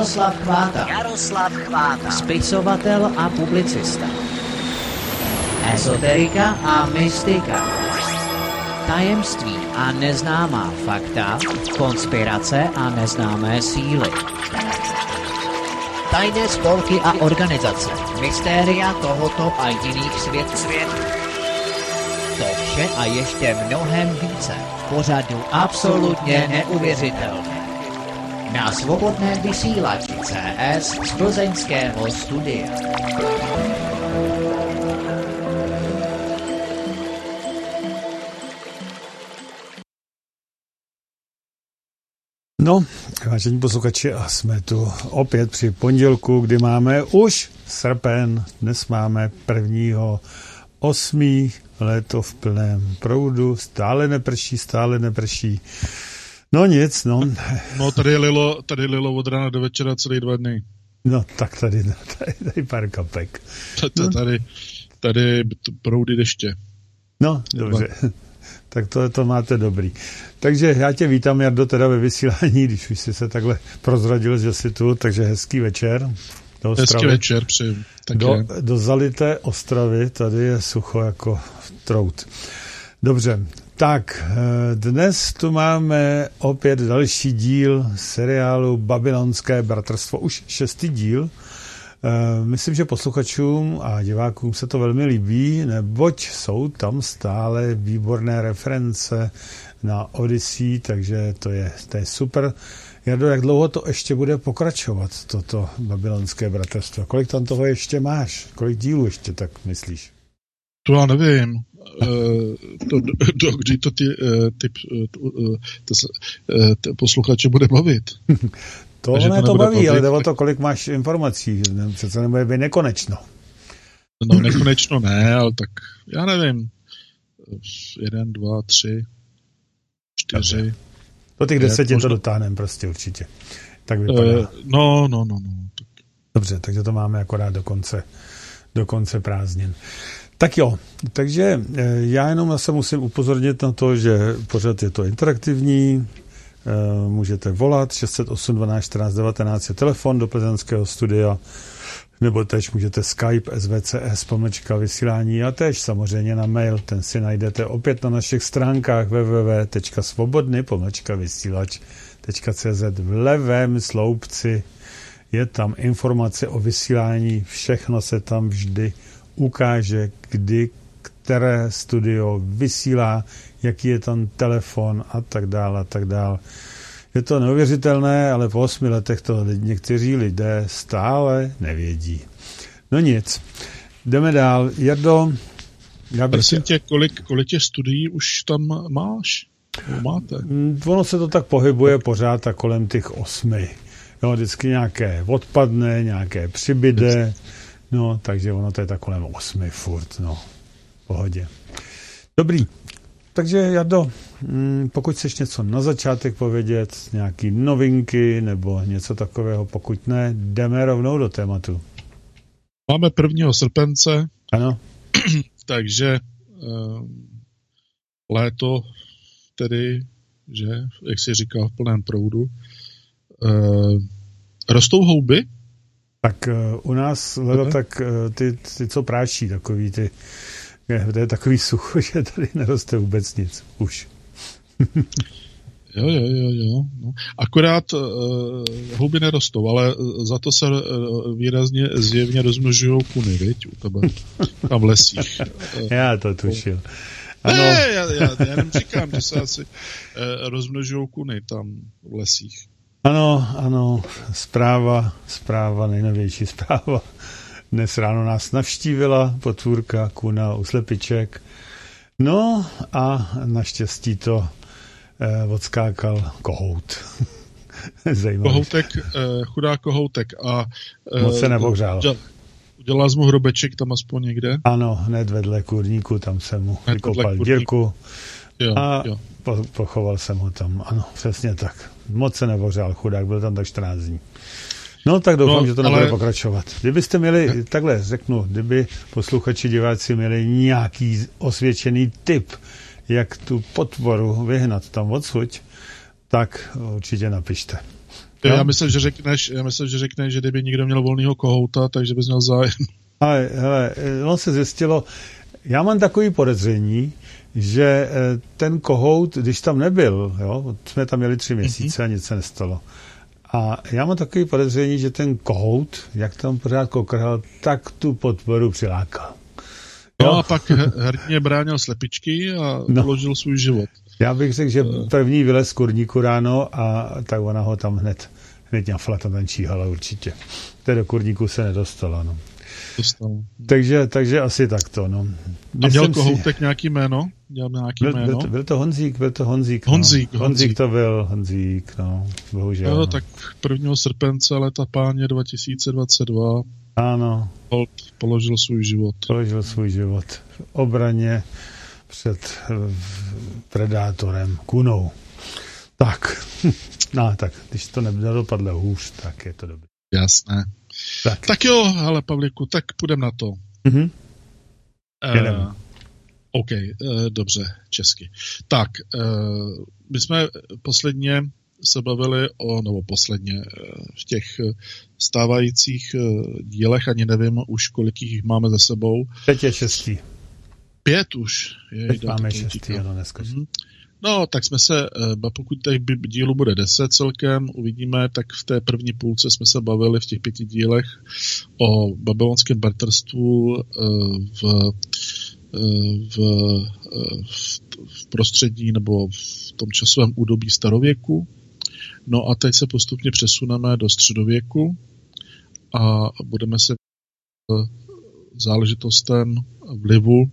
Jaroslav Chváta. Spisovatel a publicista. Ezoterika a mystika. Tajemství a neznámá fakta. Konspirace a neznámé síly. Tajné spolky a organizace. Mystéria tohoto a jiných světů. To vše a ještě mnohem více v pořadu absolutně neuvěřitelné. Na svobodném vysílači CS z plzeňského studia. No, vážení posluchači, a jsme tu opět při pondělku, kdy máme už srpen. Dnes máme 1.8. léto v plném proudu. Stále neprší. No nic, no. No, tady lilo od rána do večera celý 2 dny. No, tak tady pár kapek. Tady proudy deště. No, dobře. Tak to máte dobrý. Takže já tě vítám, Jardo, teda ve vysílání, když už jsi se takhle prozradil, že jsi tu, takže hezký večer. Hezký večer, přeji. Do zalité Ostravy, tady je sucho jako trout. Dobře, tak dnes tu máme opět další díl seriálu Babylonské bratrstvo, už 6. díl. Myslím, že posluchačům a divákům se to velmi líbí, neboť jsou tam stále výborné reference na Odyssey, takže to je super. Jardo, jak dlouho to ještě bude pokračovat, toto Babylonské bratrstvo? Kolik tam toho ještě máš? Kolik dílů ještě, tak myslíš? To já nevím. Kdy to ty posluchače bude bavit? To baví, ale jde o to, kolik máš informací. Přece nebude být nekonečno. No, nekonečno ne, ale tak já nevím. 1, 2, 3, 4. Do těch 10 to dotáhneme prostě určitě. Tak vypadá. No. Dobře, takže to máme akorát do konce prázdnin. Tak jo, takže já jenom zase musím upozornit na to, že pořád je to interaktivní. Můžete volat 608 12 14 19 je telefon do plzeňského studia, nebo tež můžete Skype svcs _ a tež samozřejmě na mail, ten si najdete opět na našich stránkách www.svobodny _ vysílač.cz. V levém sloupci je tam informace o vysílání, všechno se tam vždy ukáže, kdy které studio vysílá, jaký je tam telefon a tak dále. Je to neuvěřitelné, ale po 8 letech to někteří lidé stále nevědí. No nic, jdeme dál. Jardo, prosím tě, kolik těch studií už tam máš? Máte? Ono se to tak pohybuje pořád a kolem těch 8. Jo, vždycky nějaké odpadne, nějaké přibyde, no, takže ono to je tak kolem 8 furt, no, v pohodě. Dobrý. Takže, Jardo, pokud chceš něco na začátek povědět, nějaký novinky nebo něco takového, pokud ne, jdeme rovnou do tématu. Máme 1. srpence. Ano. Takže léto tedy, že, jak jsi říkal, v plném proudu. Rostou houby? Tak u nás leda, tak ty, co práší, takový ty. To je takový sucho, že tady neroste vůbec nic. Už. Jo. No. Akorát houby nerostou, ale za to se výrazně zjevně rozmnožují kuny, viď, u tebe, tam v lesích. Já to tušil. Ano. Ne, já jenom říkám, že se asi rozmnožují kuny tam v lesích. Ano, zpráva, nejnovější zpráva. Dnes ráno nás navštívila potvůrka kuna u slepiček. No a naštěstí to odskákal kohout. Zajímavý. Kohoutek, chudá kohoutek. A moc se nepohřál. Udělal jsi mu hrobeček tam aspoň někde? Ano, hned vedle kurníku, tam jsem mu vykopal dírku a pochoval jsem ho tam. Ano, přesně tak. Moc se nepohřál, chudák, byl tam tak 14 dní. No tak doufám, že to nebude pokračovat. Kdybyste měli, takhle řeknu, kdyby posluchači, diváci měli nějaký osvědčený tip, jak tu potvoru vyhnat tam odsud, tak určitě napište. Já myslím, že řekneš, že kdyby někdo měl volného kohouta, takže bys měl zájem. Ale hele, ono se zjistilo, já mám takový podezření, že ten kohout, když tam nebyl, jo, jsme tam měli 3 měsíce a nic se nestalo. A já mám takový podezření, že ten kohout, jak tam pořád kokrhal, tak tu podporu přilákal. No a pak hrdně bránil slepičky a položil svůj život. Já bych řekl, že první vylez z kurníku ráno a tak ona ho tam hned ňafla, tam číhala určitě. To do kurníku se nedostala, no. Takže asi takto, no. A měl kohoutek nějaký jméno? Byl to Honzík. Honzík to byl, no, bohužel. No, tak 1. srpence leta páně 2022 ano. Položil svůj život v obraně před predátorem kunou. Tak, když to nedopadlo hůř, tak je to dobré. Jasné. Tak jo, ale Pavlíku, tak půjdeme na to. OK, dobře, česky. Tak, my jsme posledně se bavili v těch stávajících dílech, ani nevím už, kolik jich máme za sebou. 5 je 6. 5 už. Teď máme 6, ano, dneska. No, tak jsme se, pokud těch dílů bude 10 celkem, uvidíme, tak v té první půlce jsme se bavili v těch 5 dílech o babylonském bratrstvu v prostředí nebo v tom časovém údobí starověku. No a teď se postupně přesuneme do středověku a budeme se záležitostem vlivu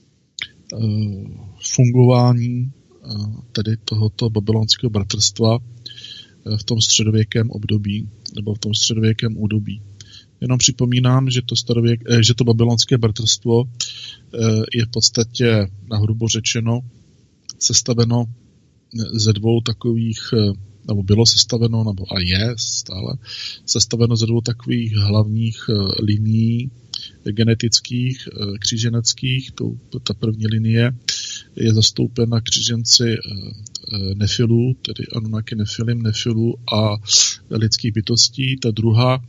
fungování tedy tohoto babylonského bratrstva v tom středověkém období nebo v tom středověkém údobí. Jenom připomínám, že to babylonské bratrstvo je v podstatě nahrubo řečeno sestaveno ze 2 takových, nebo bylo sestaveno, nebo a je stále sestaveno ze 2 takových hlavních linií genetických, kříženeckých. Ta první linie je zastoupena kříženci Nefilů, tedy Anunnaki Nefilů a lidských bytostí. Ta druhá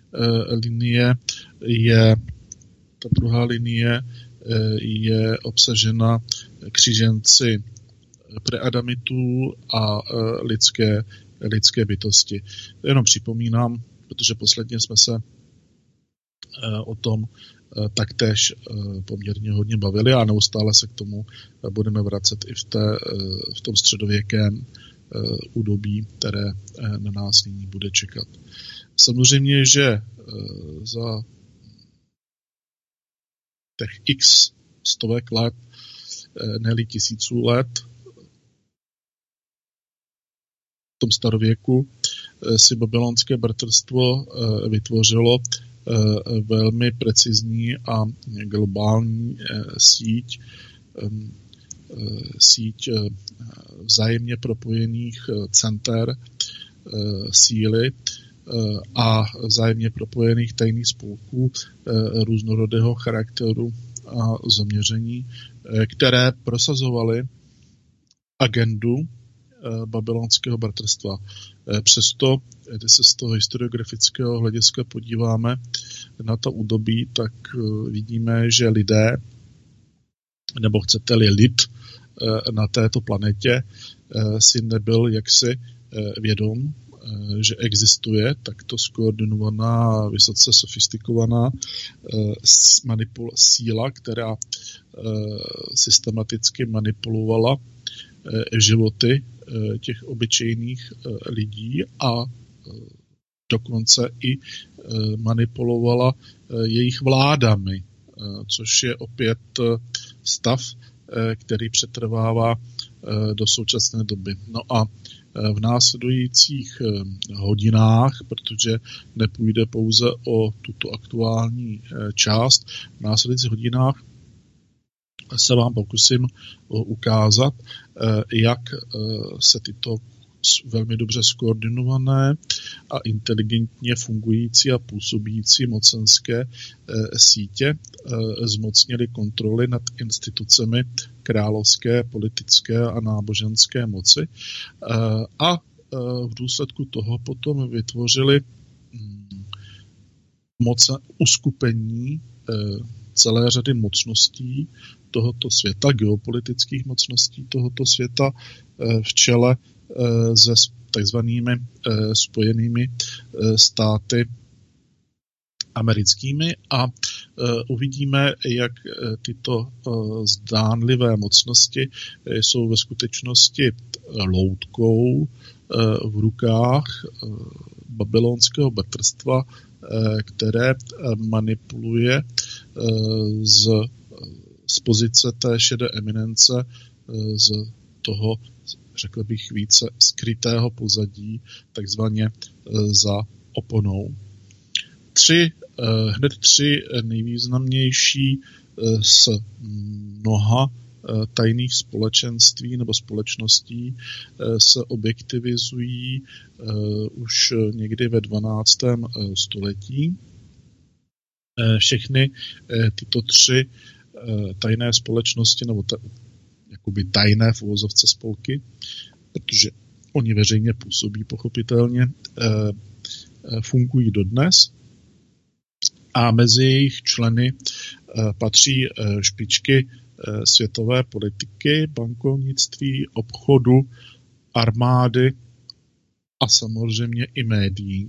linie je obsažena kříženci preadamitů a lidské bytosti. Jenom připomínám, protože posledně jsme se o tom taktéž poměrně hodně bavili a neustále se k tomu budeme vracet i v tom středověkém údobí, které na nás nyní bude čekat. Samozřejmě, že za těch x stovek let, ne-li tisíců let v tom starověku si babylonské bratrstvo vytvořilo velmi precizní a globální síť vzájemně propojených center síly a vzájemně propojených tajných spolků různorodého charakteru a zaměření, které prosazovaly agendu babylonského bratrstva. Přesto, když se z toho historiografického hlediska podíváme na to údobí, tak vidíme, že lidé, nebo chcete-li lid na této planetě, si nebyl jaksi vědom, že existuje takto skoordinovaná, vysoce sofistikovaná síla, která systematicky manipulovala životy těch obyčejných lidí a dokonce i manipulovala jejich vládami, což je opět stav, který přetrvává do současné doby. No a v následujících hodinách, protože nepůjde pouze o tuto aktuální část, v následujících hodinách se vám pokusím ukázat, jak se tyto velmi dobře skoordinované a inteligentně fungující a působící mocenské sítě zmocnily kontroly nad institucemi královské, politické a náboženské moci a v důsledku toho potom vytvořili uskupení celé řady mocností tohoto světa, geopolitických mocností tohoto světa v čele se takzvanými spojenými státy americkými a uvidíme, jak tyto zdánlivé mocnosti jsou ve skutečnosti loutkou v rukách babylonského bratrstva, které manipuluje z pozice té šedé eminence, z toho, řekl bych, více skrytého pozadí, takzvaně za oponou. Hned tři nejvýznamnější z mnoha tajných společenství nebo společností se objektivizují už někdy ve 12. století. Všechny tyto tři tajné společnosti nebo jakoby tajné v uvozovce spolky, protože oni veřejně působí pochopitelně, fungují dodnes a mezi jejich členy patří špičky světové politiky, bankovnictví, obchodu, armády a samozřejmě i médií.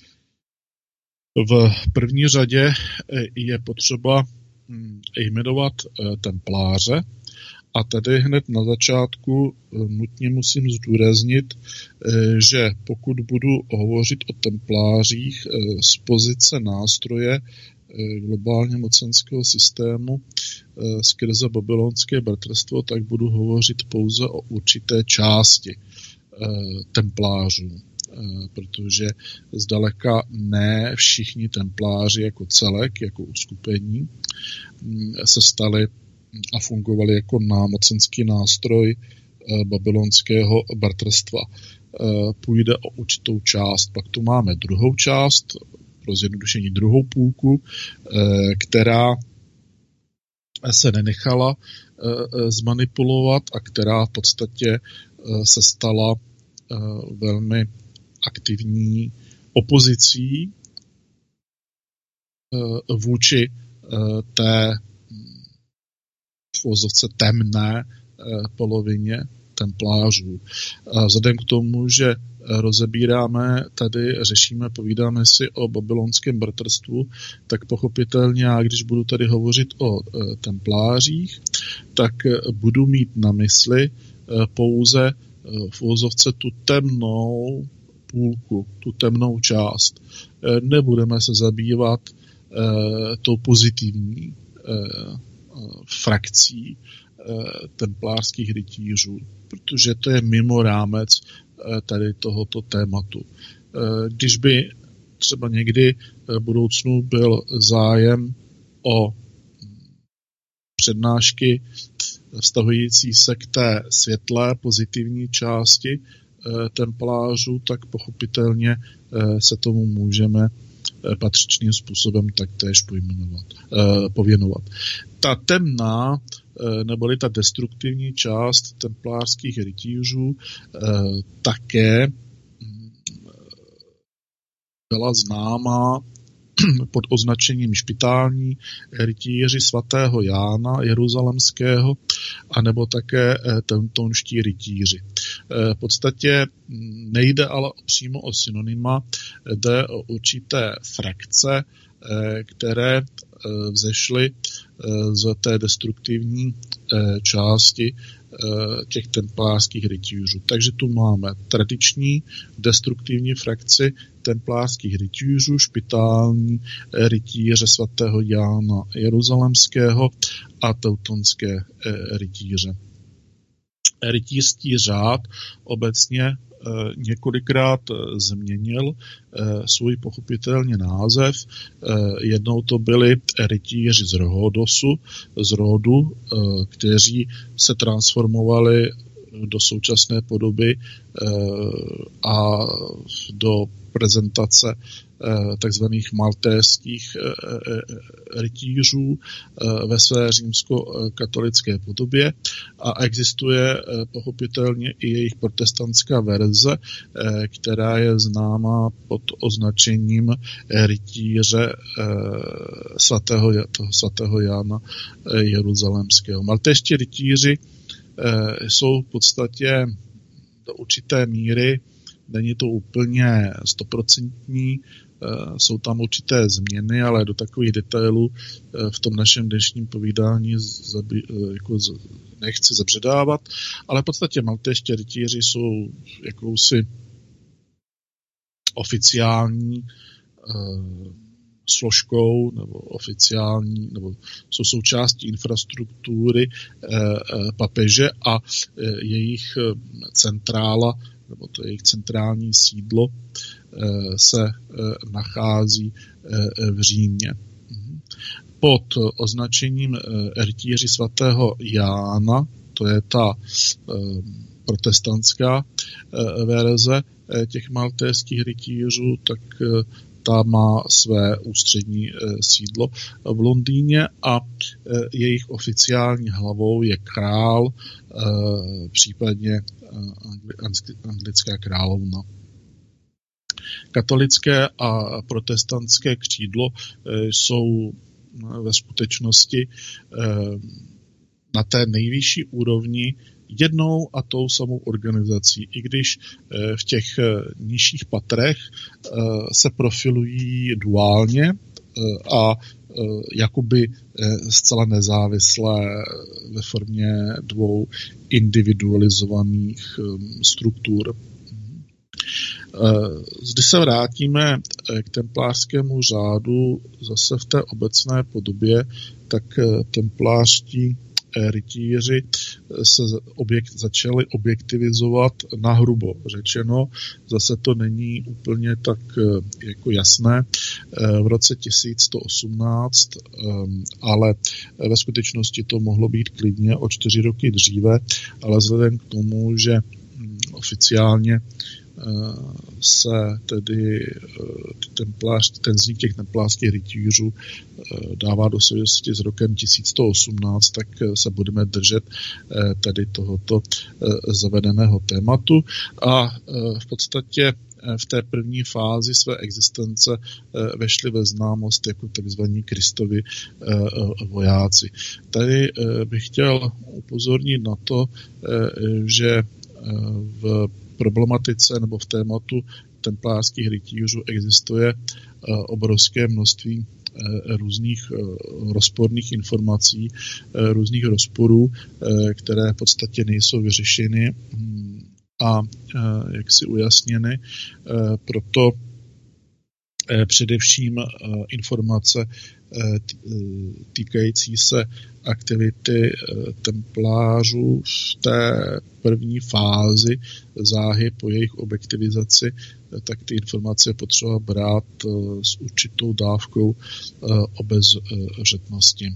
V první řadě je potřeba jmenovat templáře a tady hned na začátku nutně musím zdůraznit, že pokud budu hovořit o templářích z pozice nástroje globálně mocenského systému skrze babylonské bratrstvo, tak budu hovořit pouze o určité části templářů, protože zdaleka ne všichni templáři jako celek, jako uskupení se stali a fungovali jako mocenský nástroj babylonského bratrstva. Půjde o určitou část. Pak tu máme druhou část, pro zjednodušení druhou půlku, která se nenechala zmanipulovat a která v podstatě se stala velmi aktivní opozicí vůči té v uvozovce temné polovině templářů. Vzhledem k tomu, že rozebíráme tady, řešíme, povídáme si o babylonském bratrstvu, tak pochopitelně, a když budu tady hovořit o templářích, tak budu mít na mysli pouze v uvozovce tu temnou půlku, tu temnou část. Nebudeme se zabývat tou pozitivní frakcí templářských rytířů, protože to je mimo rámec tady tohoto tématu. Když by třeba někdy v budoucnu byl zájem o přednášky vztahující se k té světlé pozitivní části templářů, tak pochopitelně se tomu můžeme patřičným způsobem taktéž pověnovat. Ta temná neboli ta destruktivní část templářských rytířů také byla známá pod označením špitální rytíři svatého Jána Jeruzalemského, anebo také teutonští rytíři. V podstatě nejde ale přímo o synonyma, jde o určité frakce, které vzešly z té destruktivní části těch templářských rytířů. Takže tu máme tradiční destruktivní frakci templářských rytířů, špitální rytíře svatého Jána Jeruzalemského a teutonské rytíře. Rytířský řád obecně několikrát změnil svůj pochopitelně název. Jednou to byli rytíři z Rhodu, kteří se transformovali do současné podoby a do reprezentace takzvaných maltéských rytířů ve své římskokatolické podobě a existuje pochopitelně i jejich protestantská verze, která je známá pod označením rytíře svatého Jána Jeruzalémského. Maltéští rytíři jsou v podstatě do určité míry, není to úplně 100%, jsou tam určité změny, ale do takových detailů v tom našem dnešním povídání nechci zabředávat, ale v podstatě maltéští rytíři jsou jakousi oficiální složkou nebo oficiální, nebo jsou součástí infrastruktury papeže a jejich centrála, nebo to jejich centrální sídlo se nachází v Římě. Pod označením rytíři svatého Jána, to je ta protestantská verze těch maltéských rytířů, tak ta má své ústřední sídlo v Londýně a jejich oficiální hlavou je král, případně anglická královna. Katolické a protestantské křídlo jsou ve skutečnosti na té nejvyšší úrovni jednou a tou samou organizací, i když v těch nižších patrech se profilují duálně a jakoby zcela nezávislé ve formě dvou individualizovaných struktur. Zde se vrátíme k templářskému řádu zase v té obecné podobě, tak templářští rytíři se začali objektivizovat nahrubo řečeno. Zase to není úplně tak jako jasné v roce 1118, ale ve skutečnosti to mohlo být klidně o 4 roky dříve, ale vzhledem k tomu, že oficiálně se tedy ten vznik těch templářských rytířů dává do souvislosti s rokem 1118, tak se budeme držet tedy tohoto zavedeného tématu a v podstatě v té první fázi své existence vešli ve známost jako takzvaní Kristovi vojáci. Tady bych chtěl upozornit na to, že v problematice nebo v tématu templářských rytířů existuje obrovské množství různých rozporných informací, různých rozporů, které v podstatě nejsou vyřešeny a jaksi ujasněny. Proto především informace týkající se aktivity templářů v té první fázi záhy po jejich objektivizaci, tak ty informace je potřeba brát s určitou dávkou obezřetnosti.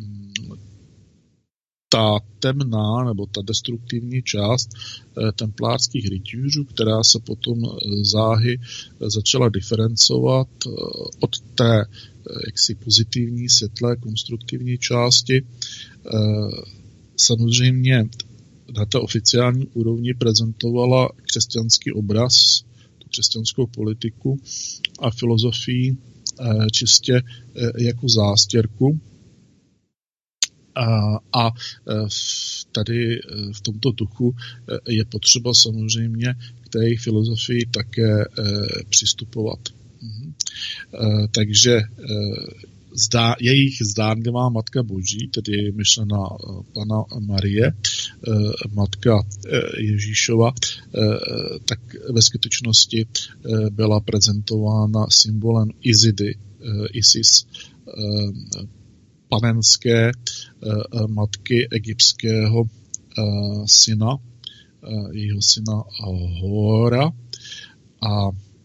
Ta temná nebo ta destruktivní část templářských rytířů, která se potom záhy začala diferencovat od té jaksi pozitivní, světlé, konstruktivní části, samozřejmě na té oficiální úrovni prezentovala křesťanský obraz, tu křesťanskou politiku a filozofii čistě jako zástěrku. A tady v tomto duchu je potřeba samozřejmě k té jejich filozofii také přistupovat. Takže jejich zdánlivá Matka Boží, tedy myšlená Panna Marie, Matka Ježíšova, tak ve skutečnosti byla prezentována symbolem Izidy, Isis, panenské matky egyptského syna, jejího syna Hora. A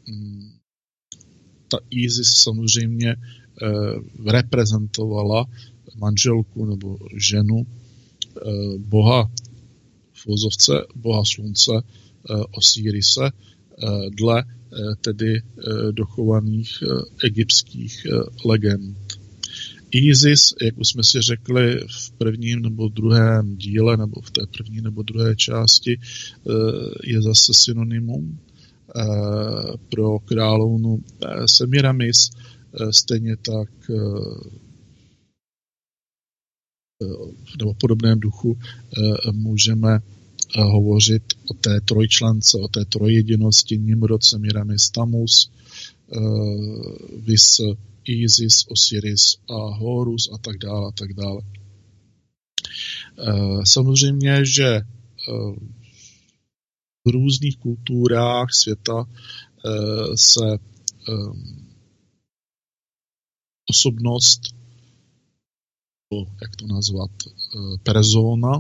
ta Isis samozřejmě reprezentovala manželku nebo ženu boha v uvozovce, boha slunce Osirise dle tedy dochovaných egyptských legend. Isis, jak už jsme si řekli v prvním nebo druhém díle, nebo v té první nebo druhé části, je zase synonymum pro královnu Semiramis, stejně tak nebo v podobném duchu můžeme hovořit o té trojčlence, o té trojjedinosti Nimrod, Semiramis, Tamus, vis Isis, Osiris a Horus a tak dále, a tak dále. Samozřejmě, že v různých kulturách světa se osobnost, jak to nazvat, persona,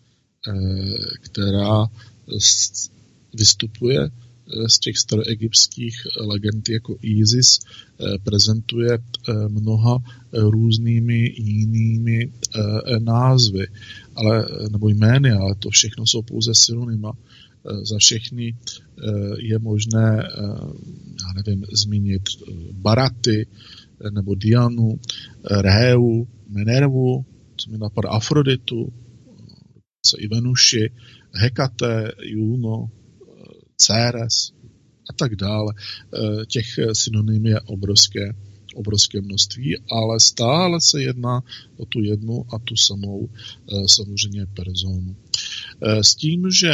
která vystupuje z těch staroegyptských legend jako Isis, prezentuje mnoha různými jinými názvy, nebo jmény, ale to všechno jsou pouze synonyma. Za všechny je možné, já nevím, zmínit Baraty, nebo Dianu, Rheu, Minervu, co mi napadá, Afroditu, i Venuši, Hekate, Juno, Ceres a tak dále. Těch synonymů je obrovské množství, ale stále se jedná o tu jednu a tu samou samozřejmě personu. S tím, že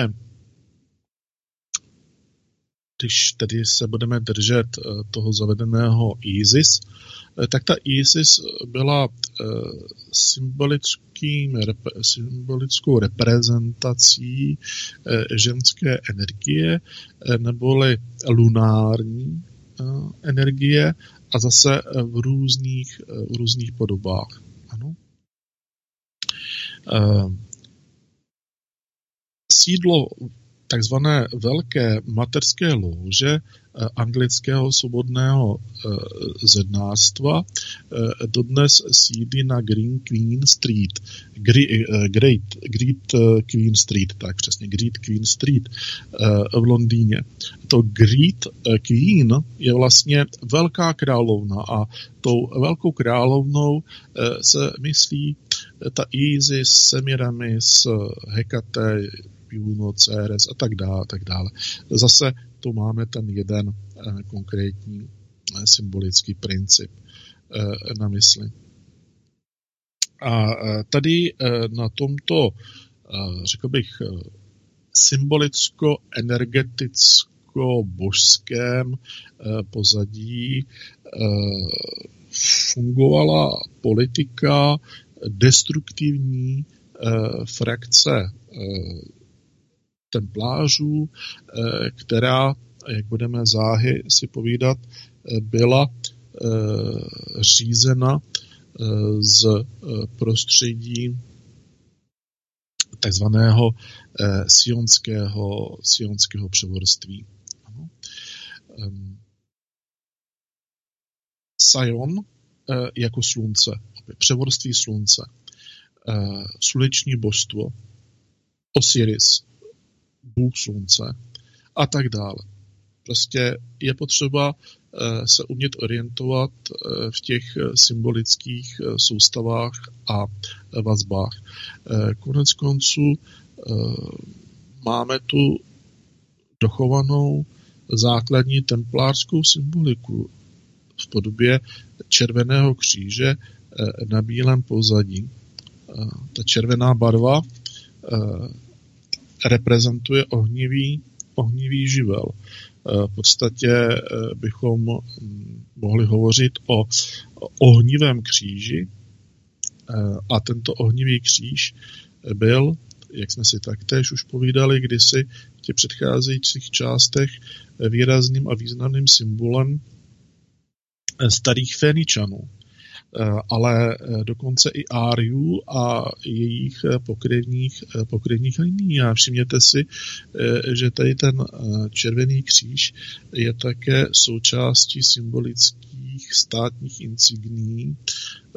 když tedy se budeme držet toho Isis, tak ta Isis byla symbolickou reprezentací ženské energie, neboli lunární energie a zase v různých podobách. Ano. Sídlo takzvané velké mateřské lóže anglického svobodného zednářstva dodnes sídlí na Great Queen Street v Londýně. To Great Queen je vlastně velká královna a tou velkou královnou se myslí ta Isis, Semiramis, Hekate, Juno, Ceres a tak dále. Zase tu máme ten jeden konkrétní symbolický princip na mysli. A tady na tomto, řekl bych, symbolicko-energeticko-božském pozadí fungovala politika destruktivní frakce templářů, která, jak budeme záhy si povídat, byla řízena z prostředí takzvaného sionského převorství. Sion jako slunce, převorství slunce, sluneční božstvo, Osiris, bůh slunce a tak dále. Prostě je potřeba se umět orientovat v těch symbolických soustavách a vazbách. Konec konců máme tu dochovanou základní templářskou symboliku v podobě červeného kříže na bílém pozadí. Ta červená barva reprezentuje ohnivý živel. V podstatě bychom mohli hovořit o ohnivém kříži a tento ohnivý kříž byl, jak jsme si taktéž už povídali kdysi v těch předcházejících částech, výrazným a významným symbolem starých Féničanů, ale dokonce i Áriů a jejich pokrevních linií. A všimněte si, že tady ten červený kříž je také součástí symbolických státních insignií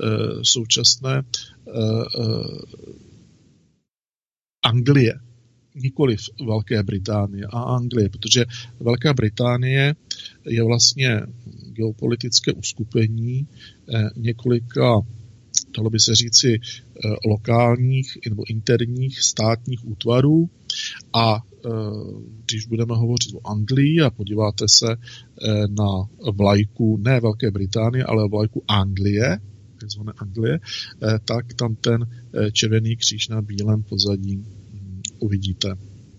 současné Anglie. nikoliv Velké Británie a Anglie, protože Velká Británie je vlastně geopolitické uskupení několika, dalo by se říci, lokálních nebo interních státních útvarů a když budeme hovořit o Anglii a podíváte se na vlajku ne Velké Británie, ale vlajku Anglie, takzvané Anglie, tak tam ten červený kříž na bílém pozadí uvidíte.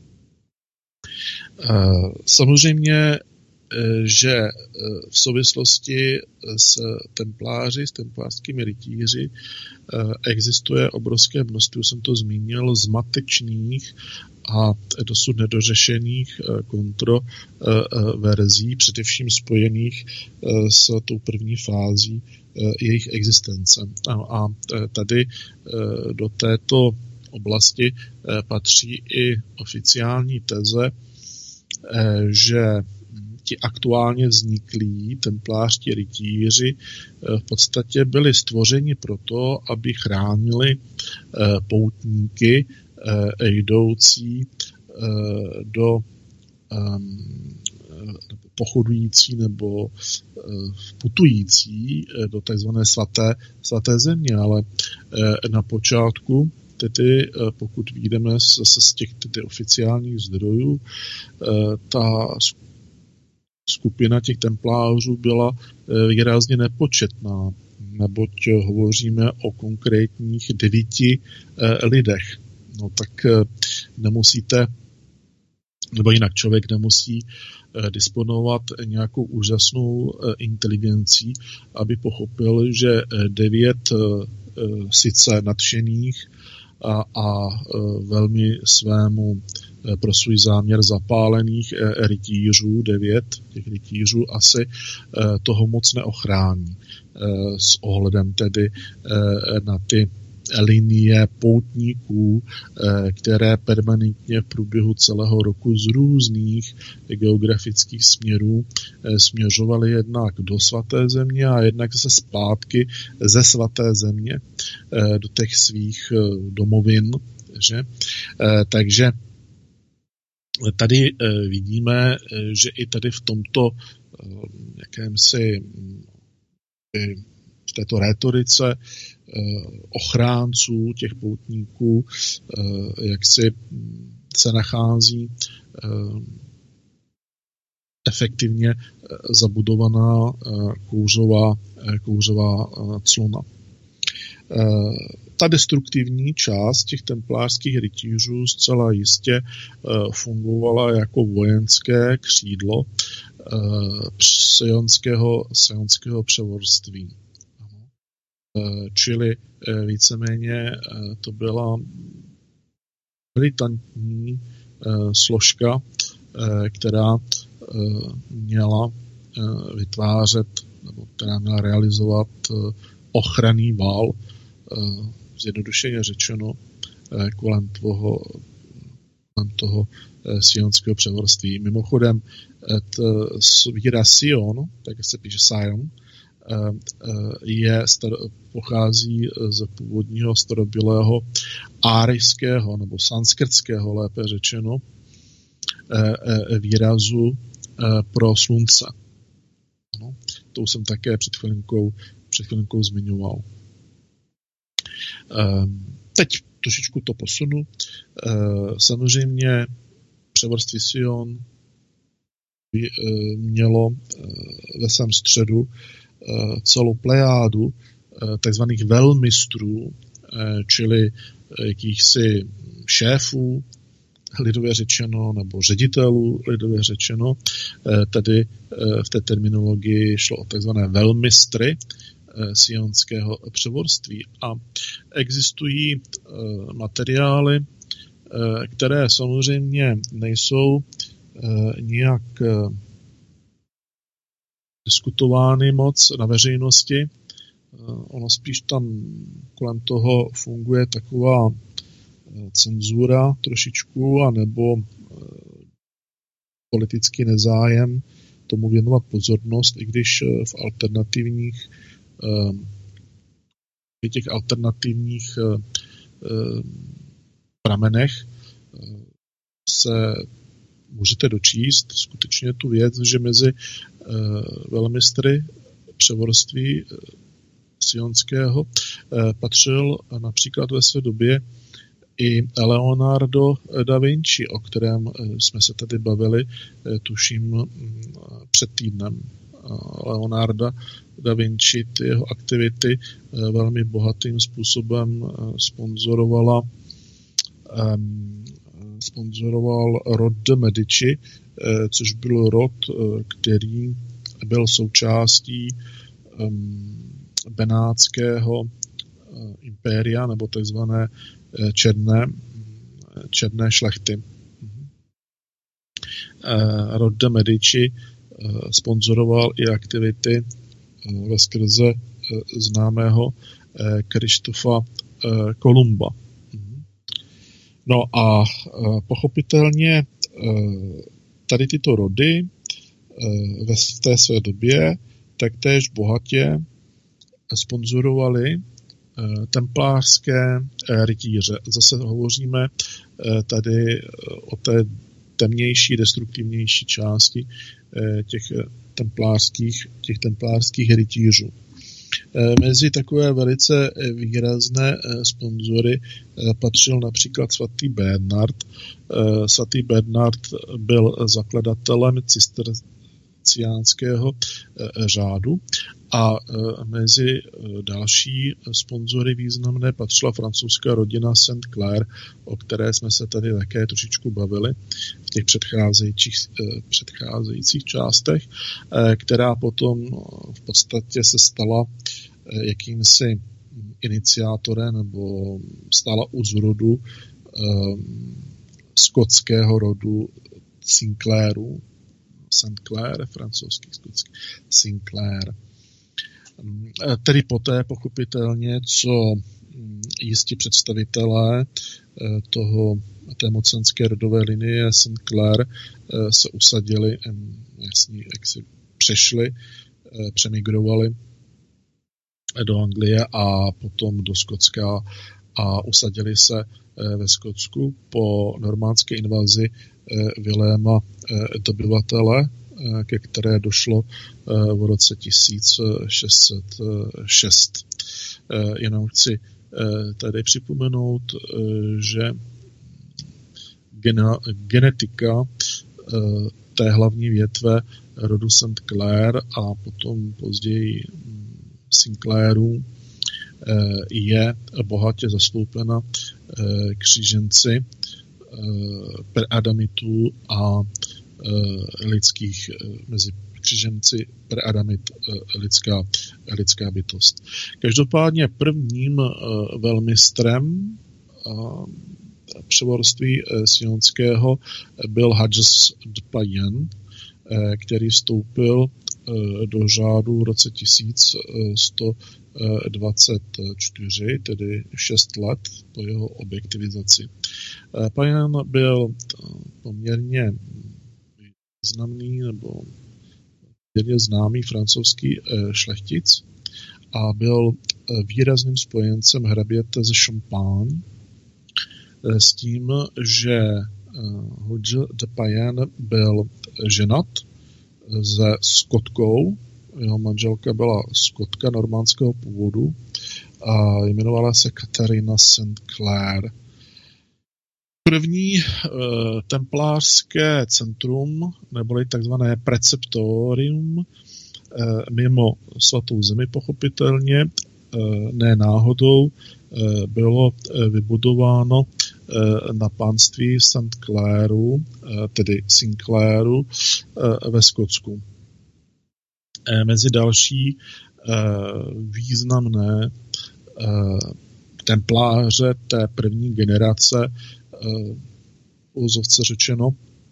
Samozřejmě, že v souvislosti s templáři, s templářskými rytíři existuje obrovské množství, už jsem to zmínil, zmatečných a dosud nedořešených kontroverzí, především spojených s tou první fází jejich existence. A tady do této oblasti patří i oficiální teze, že ti aktuálně vzniklí templářští rytíři v podstatě byli stvořeni proto, aby chránili poutníky jdoucí do pochodující nebo putující do takzvané svaté země, ale na počátku, tedy pokud vyjdeme z těch oficiálních zdrojů, ta skupina těch templářů byla výrazně nepočetná, neboť hovoříme o konkrétních 9 lidech. No tak nemusíte, nebo jinak člověk nemusí disponovat nějakou úžasnou inteligencí, aby pochopil, že 9 sice nadšených a velmi svému pro svůj záměr zapálených rytířů, 9 těch rytířů asi toho moc neochrání s ohledem tedy na ty linie poutníků, které permanentně v průběhu celého roku z různých geografických směrů směřovaly jednak do svaté země a jednak se zpátky ze svaté země do těch svých domovin. Že? Takže tady vidíme, že i tady v tomto jakémsi v této rétorice ochránců těch poutníků jak si se nachází efektivně zabudovaná kouřová clona. Ta destruktivní část těch templářských rytířů zcela jistě fungovala jako vojenské křídlo sionského převorství. Čili víceméně to byla militantní složka, která měla vytvářet nebo která měla realizovat ochranný vál, zjednodušeně řečeno, kolem toho sionského převorství. Mimochodem, výraz Sion, tak se píše Sion, pochází z původního starobylého árijského nebo sanskrtského, lépe řečeno, výrazu pro slunce. No, to jsem také před chvilinkou zmiňoval. Teď trošičku to posunu. Samozřejmě převrství Sion mělo ve svém středu celou plejádu takzvaných velmistrů, čili jakýchsi šéfů, lidově řečeno, nebo ředitelů, lidově řečeno. Tedy v té terminologii šlo o takzvané velmistry sionského převorství. A existují materiály, které samozřejmě nejsou nijak diskutovány moc na veřejnosti. Ono spíš tam kolem toho funguje taková cenzura trošičku, anebo politický nezájem tomu věnovat pozornost, i když v těch alternativních pramenech se můžete dočíst skutečně tu věc, že mezi velmistry převorství sionského patřil například ve své době i Leonardo da Vinci, o kterém jsme se tady bavili, tuším, před týdnem. Leonarda da Vinci ty jeho aktivity velmi bohatým způsobem sponzoroval rod de Medici, což byl rod, který byl součástí benátského impéria, nebo takzvané černé šlechty. Rod de Medici sponzoroval i aktivity veskrze známého Krištofa Kolumba. No a pochopitelně tady tyto rody v té své době taktéž bohatě sponzorovali templářské rytíře. Zase hovoříme tady o té temnější, destruktivnější části těch templářských rytířů. Mezi takové velice výrazné sponzory patřil například svatý Bernard. Svatý Bernard byl zakladatelem cisterciánského řádu a mezi další sponzory významné patřila francouzská rodina St. Clair, o které jsme se tady také trošičku bavili v těch předcházejících částech, která potom v podstatě se stala jakýmsi iniciátorem nebo stála u zrodu skotského rodu Sinclairů. St. Clair, francouzský, skotský Sinclair. Tedy poté pochopitelně, co jistí představitelé té mocenské rodové linie St. Clair se usadili, jasně, jak si přemigrovali do Anglie a potom do Skotska a usadili se ve Skotsku po normandské invazi Viléma dobyvatele, ke které došlo v roce 1606. Jenom chci tady připomenout, že genetika té hlavní větve rodu St. Clair a potom později Sinclairů je bohatě zastoupena kříženci preadamitů a lidských, mezi kříženci preadamit lidská bytost. Každopádně prvním velmistrem převorství sionského byl Hadžs de Payenne, který vstoupil do řádu v roce 1124, tedy 6 let po jeho objektivizaci. Payenne byl poměrně významný nebo poměrně známý francouzský šlechtic a byl výrazným spojencem hraběte ze Champagne s tím, že Hadž de Payenne byl ženat se Skotkou. Jeho manželka byla Skotka normandského původu a jmenovala se Katarina St. Clair. První templářské centrum, neboli takzvané preceptorium, mimo svatou zemi pochopitelně, ne náhodou, bylo vybudováno na panství St. Clairu, tedy Sinclairu ve Skotsku. Mezi další významné templáře té první generace, úzovce řečeno,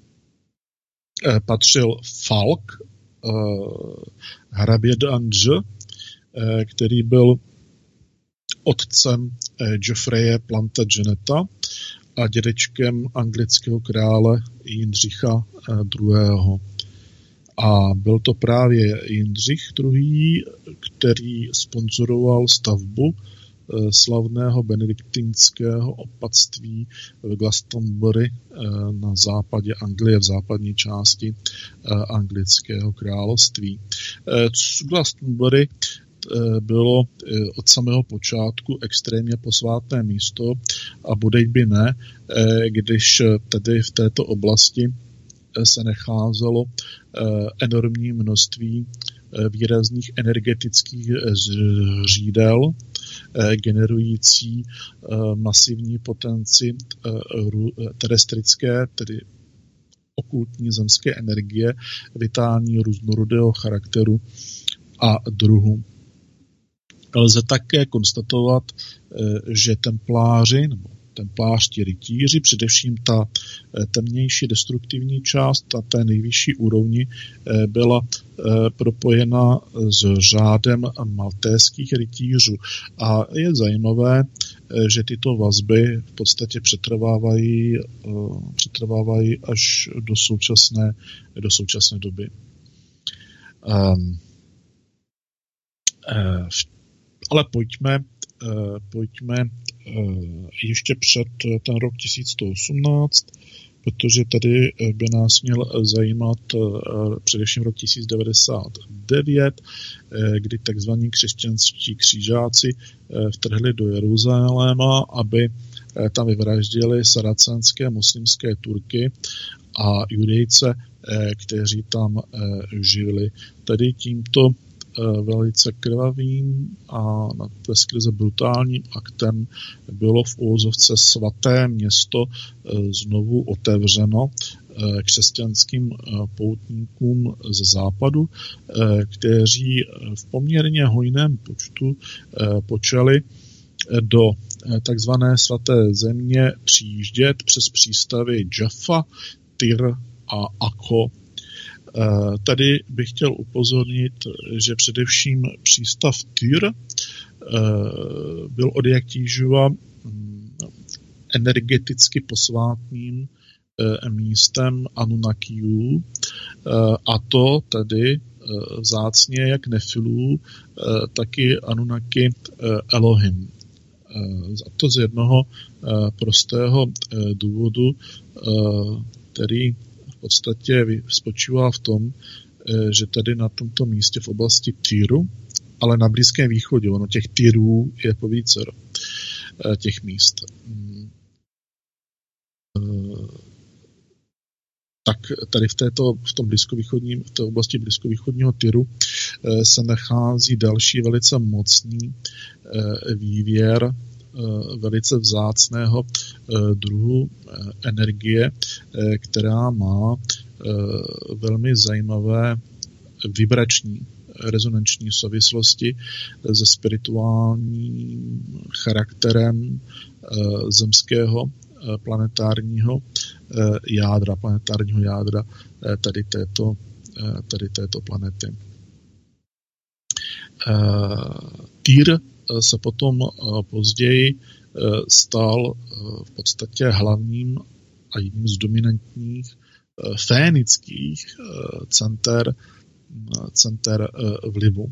patřil Falk, hrabě d'Ange, který byl otcem Geoffreje Plantageneta a dědečkem anglického krále Jindřicha II. A byl to právě Jindřich II., který sponzoroval stavbu slavného benediktinského opatství v Glastonbury na západě Anglie, v západní části anglického království. Glastonbury bylo od samého počátku extrémně posvátné místo a bodej by ne, když tedy v této oblasti se nacházelo enormní množství výrazných energetických řídel, generující masivní potenci terestrické, tedy okultní zemské energie, vitální různorodého charakteru a druhu. Lze také konstatovat, že templáři nebo templářští rytíři, především ta temnější destruktivní část, ta té nejvyšší úrovni, byla propojena s řádem maltéských rytířů. A je zajímavé, že tyto vazby v podstatě přetrvávají až do současné doby. Ale pojďme ještě před ten rok 1118, protože tady by nás měl zajímat především rok 1099, kdy takzvaní křesťanští křížáci vtrhli do Jeruzaléma, aby tam vyvraždili saracenské muslimské Turky a Judejce, kteří tam žili. Tady tímto velice krvavým a veskrze brutálním aktem bylo v uvozovce svaté město znovu otevřeno křesťanským poutníkům ze západu, kteří v poměrně hojném počtu počali do takzvané svaté země přijíždět přes přístavy Jaffa, Tyr a Akko. Tady bych chtěl upozornit, že především přístav Tyr byl odjaktíživa energeticky posvátným místem Anunnakijů, a to tedy vzácně jak Nefilů, taky Anunnaki Elohim. A to z jednoho prostého důvodu, který v podstatě spočívá v tom, že tady na tomto místě v oblasti Tyru, ale na Blízkém východě, ono těch Tyrů je povícero těch míst, tak tady v té oblasti blízkovýchodního Tyru se nachází další velice mocný vývěr velice vzácného druhu energie, která má velmi zajímavé vibrační rezonanční souvislosti se spirituálním charakterem zemského planetárního jádra tady této planety. Týr se potom později stal v podstatě hlavním a jedním z dominantních fénických center vlivu.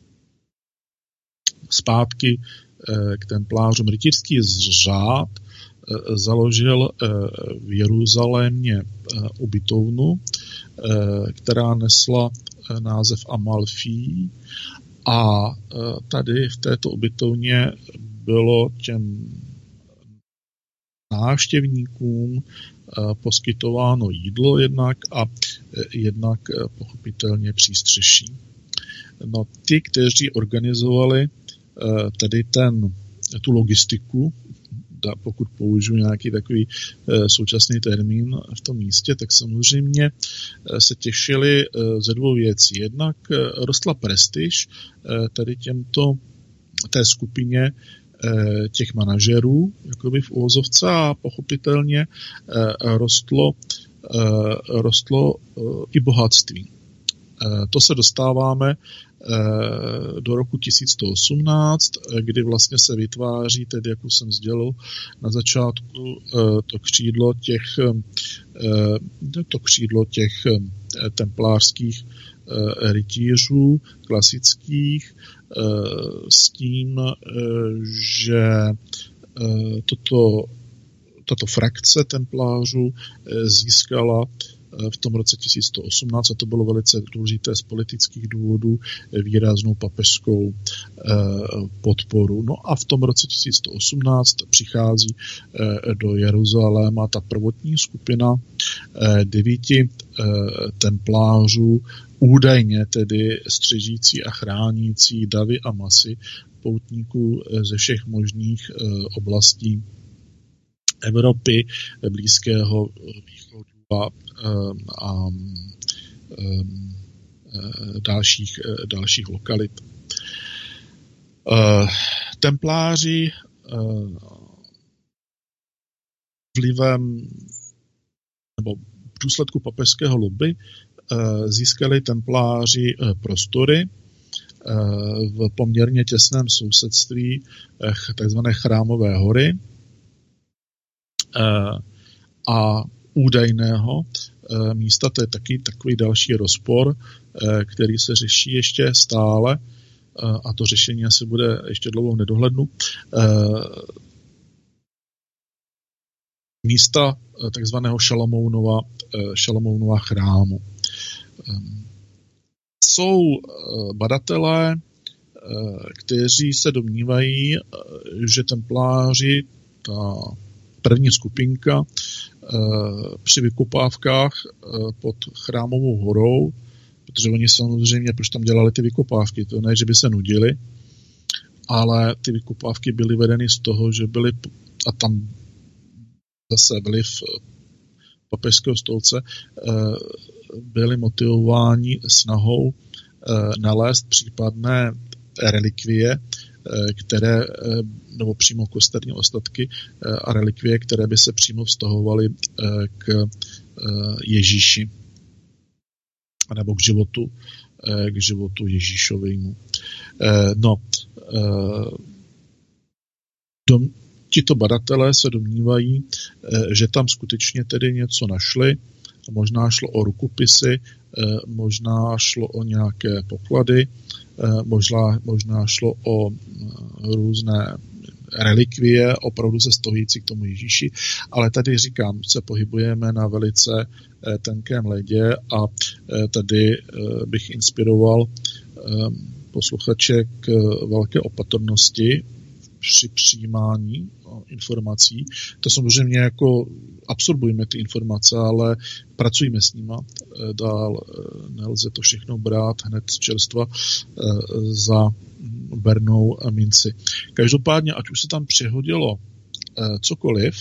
Zpátky k templářům. Rytířský řád založil v Jeruzalémě ubytovnu, která nesla název Amalfí, a tady v této ubytovně bylo těm návštěvníkům poskytováno jídlo jednak pochopitelně přístřeší. No, ty, kteří organizovali tedy tu logistiku, pokud použiju nějaký takový současný termín v tom místě, tak samozřejmě se těšili ze dvou věcí. Jednak rostla prestiž tady té skupině těch manažerů, jakoby v uvozovce, a pochopitelně rostlo i bohatství. to se dostáváme do roku 1118, kdy vlastně se vytváří, tedy jak už jsem sdělil na začátku, to křídlo těch templářských rytířů klasických s tím, že tato frakce templářů získala v tom roce 1118, a to bylo velice důležité z politických důvodů, výraznou papežskou podporu. No a v tom roce 1118 přichází do Jeruzaléma ta prvotní skupina 9 templářů, údajně tedy střežící a chránící davy a masy poutníků ze všech možných oblastí Evropy, Blízkého východu a dalších lokalit. Templáři vlivem nebo v důsledku papežského lobby získali templáři prostory v poměrně těsném sousedství takzvané Chrámové hory a údajného místa. To je taky takový další rozpor, který se řeší ještě stále, a to řešení asi bude ještě dlouho v nedohlednu. Místa takzvaného Šalomounova chrámu. Jsou badatelé, kteří se domnívají, že templáři, ta první skupinka, při vykopávkách pod Chrámovou horou, protože oni samozřejmě, proč tam dělali ty vykopávky, to ne, že by se nudili, ale ty vykopávky byly vedeny z toho, že byly, a tam zase vliv papežského stolce, byli motivováni snahou nalézt případné relikvie, nebo přímo kosterní ostatky a relikvie, které by se přímo vztahovaly k Ježíši nebo k životu Ježíšovému. Tito badatelé se domnívají, že tam skutečně tedy něco našli. Možná šlo o rukopisy, možná šlo o nějaké poklady, možná šlo o různé relikvie, opravdu se stojící k tomu Ježíši, ale tady říkám, se pohybujeme na velice tenkém ledě a tady bych inspiroval posluchače k velké opatrnosti při přijímání informací. To samozřejmě jako absorbujeme ty informace, ale pracujeme s nima. Dál nelze to všechno brát hned z čerstva za bernou minci. Každopádně, ať už se tam přehodilo cokoliv,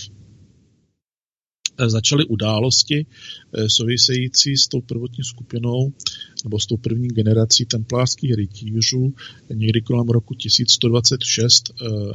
začaly události související s tou prvotní skupinou nebo s tou první generací templářských rytířů někdy kolem roku 1126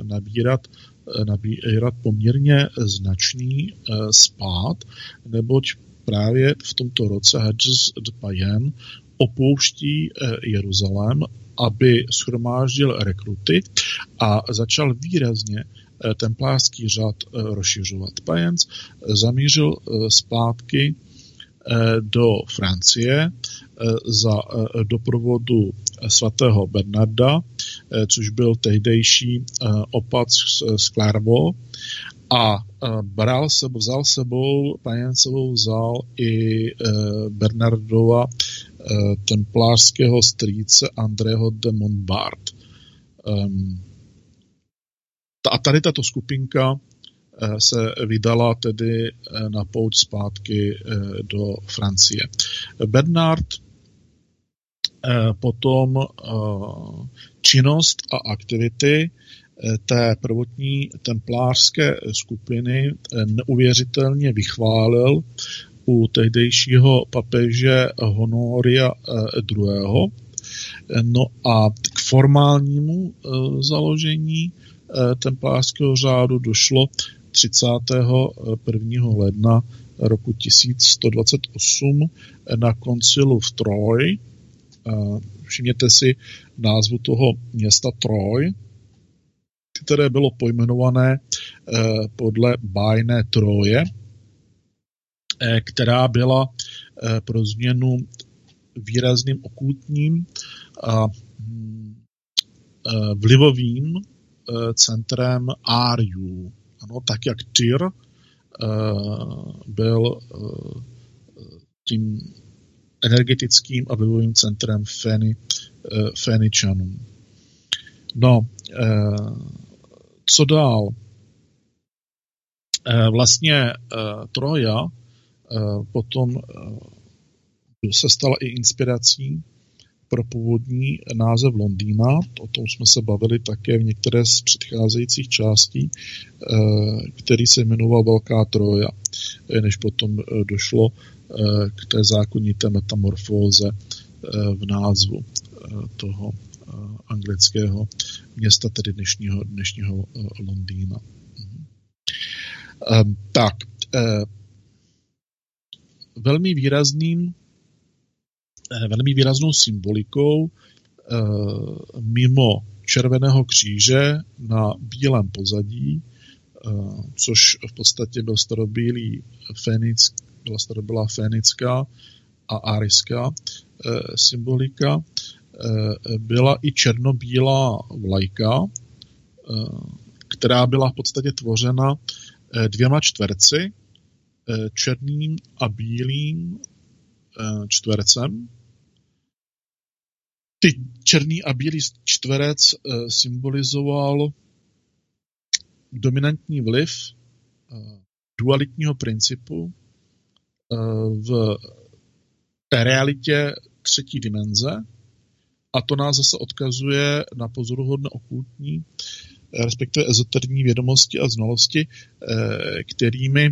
nabírat poměrně značný spád, neboť právě v tomto roce Hedges de Payen opouští Jeruzalém, aby shromáždil rekruty a začal výrazně templářský řád rozšiřovat. Payens zamířil zpátky do Francie za doprovodu svatého Bernarda, což byl tehdejší opat z Clairvaux, a vzal i Bernardova templářského strýce Andrého de Montbard. A tady tato skupinka se vydala tedy na pouť zpátky do Francie. Bernard potom činnost a aktivity té prvotní templářské skupiny neuvěřitelně vychválil u tehdejšího papeže Honoria II. No a k formálnímu založení templářského řádu došlo 31. ledna roku 1128 na koncilu v Troyes, Všimněte si názvu toho města Troj, které bylo pojmenované podle bájné Troje, která byla pro změnu výrazným okultním a vlivovým centrem Áriů. Ano, tak jak Tyr byl tím energetickým a vlivovým centrem Féničanů. No, co dál? Vlastně Troja potom se stala i inspirací pro původní název Londýna. O tom jsme se bavili také v některé z předcházejících částí, který se jmenoval Velká Troja, než potom došlo k té zákonité metamorfóze v názvu toho anglického města, tedy dnešního Londýna. Tak, velmi výraznou symbolikou mimo červeného kříže na bílém pozadí, což v podstatě byla starobylá fénická a árijská symbolika, byla i černobílá vlajka, která byla v podstatě tvořena dvěma čtverci, černým a bílým čtvercem. Ty černý a bílý čtverec symbolizoval dominantní vliv dualitního principu v realitě třetí dimenze, a to nás zase odkazuje na pozoruhodné okultní, respektive ezoterní vědomosti a znalosti, kterými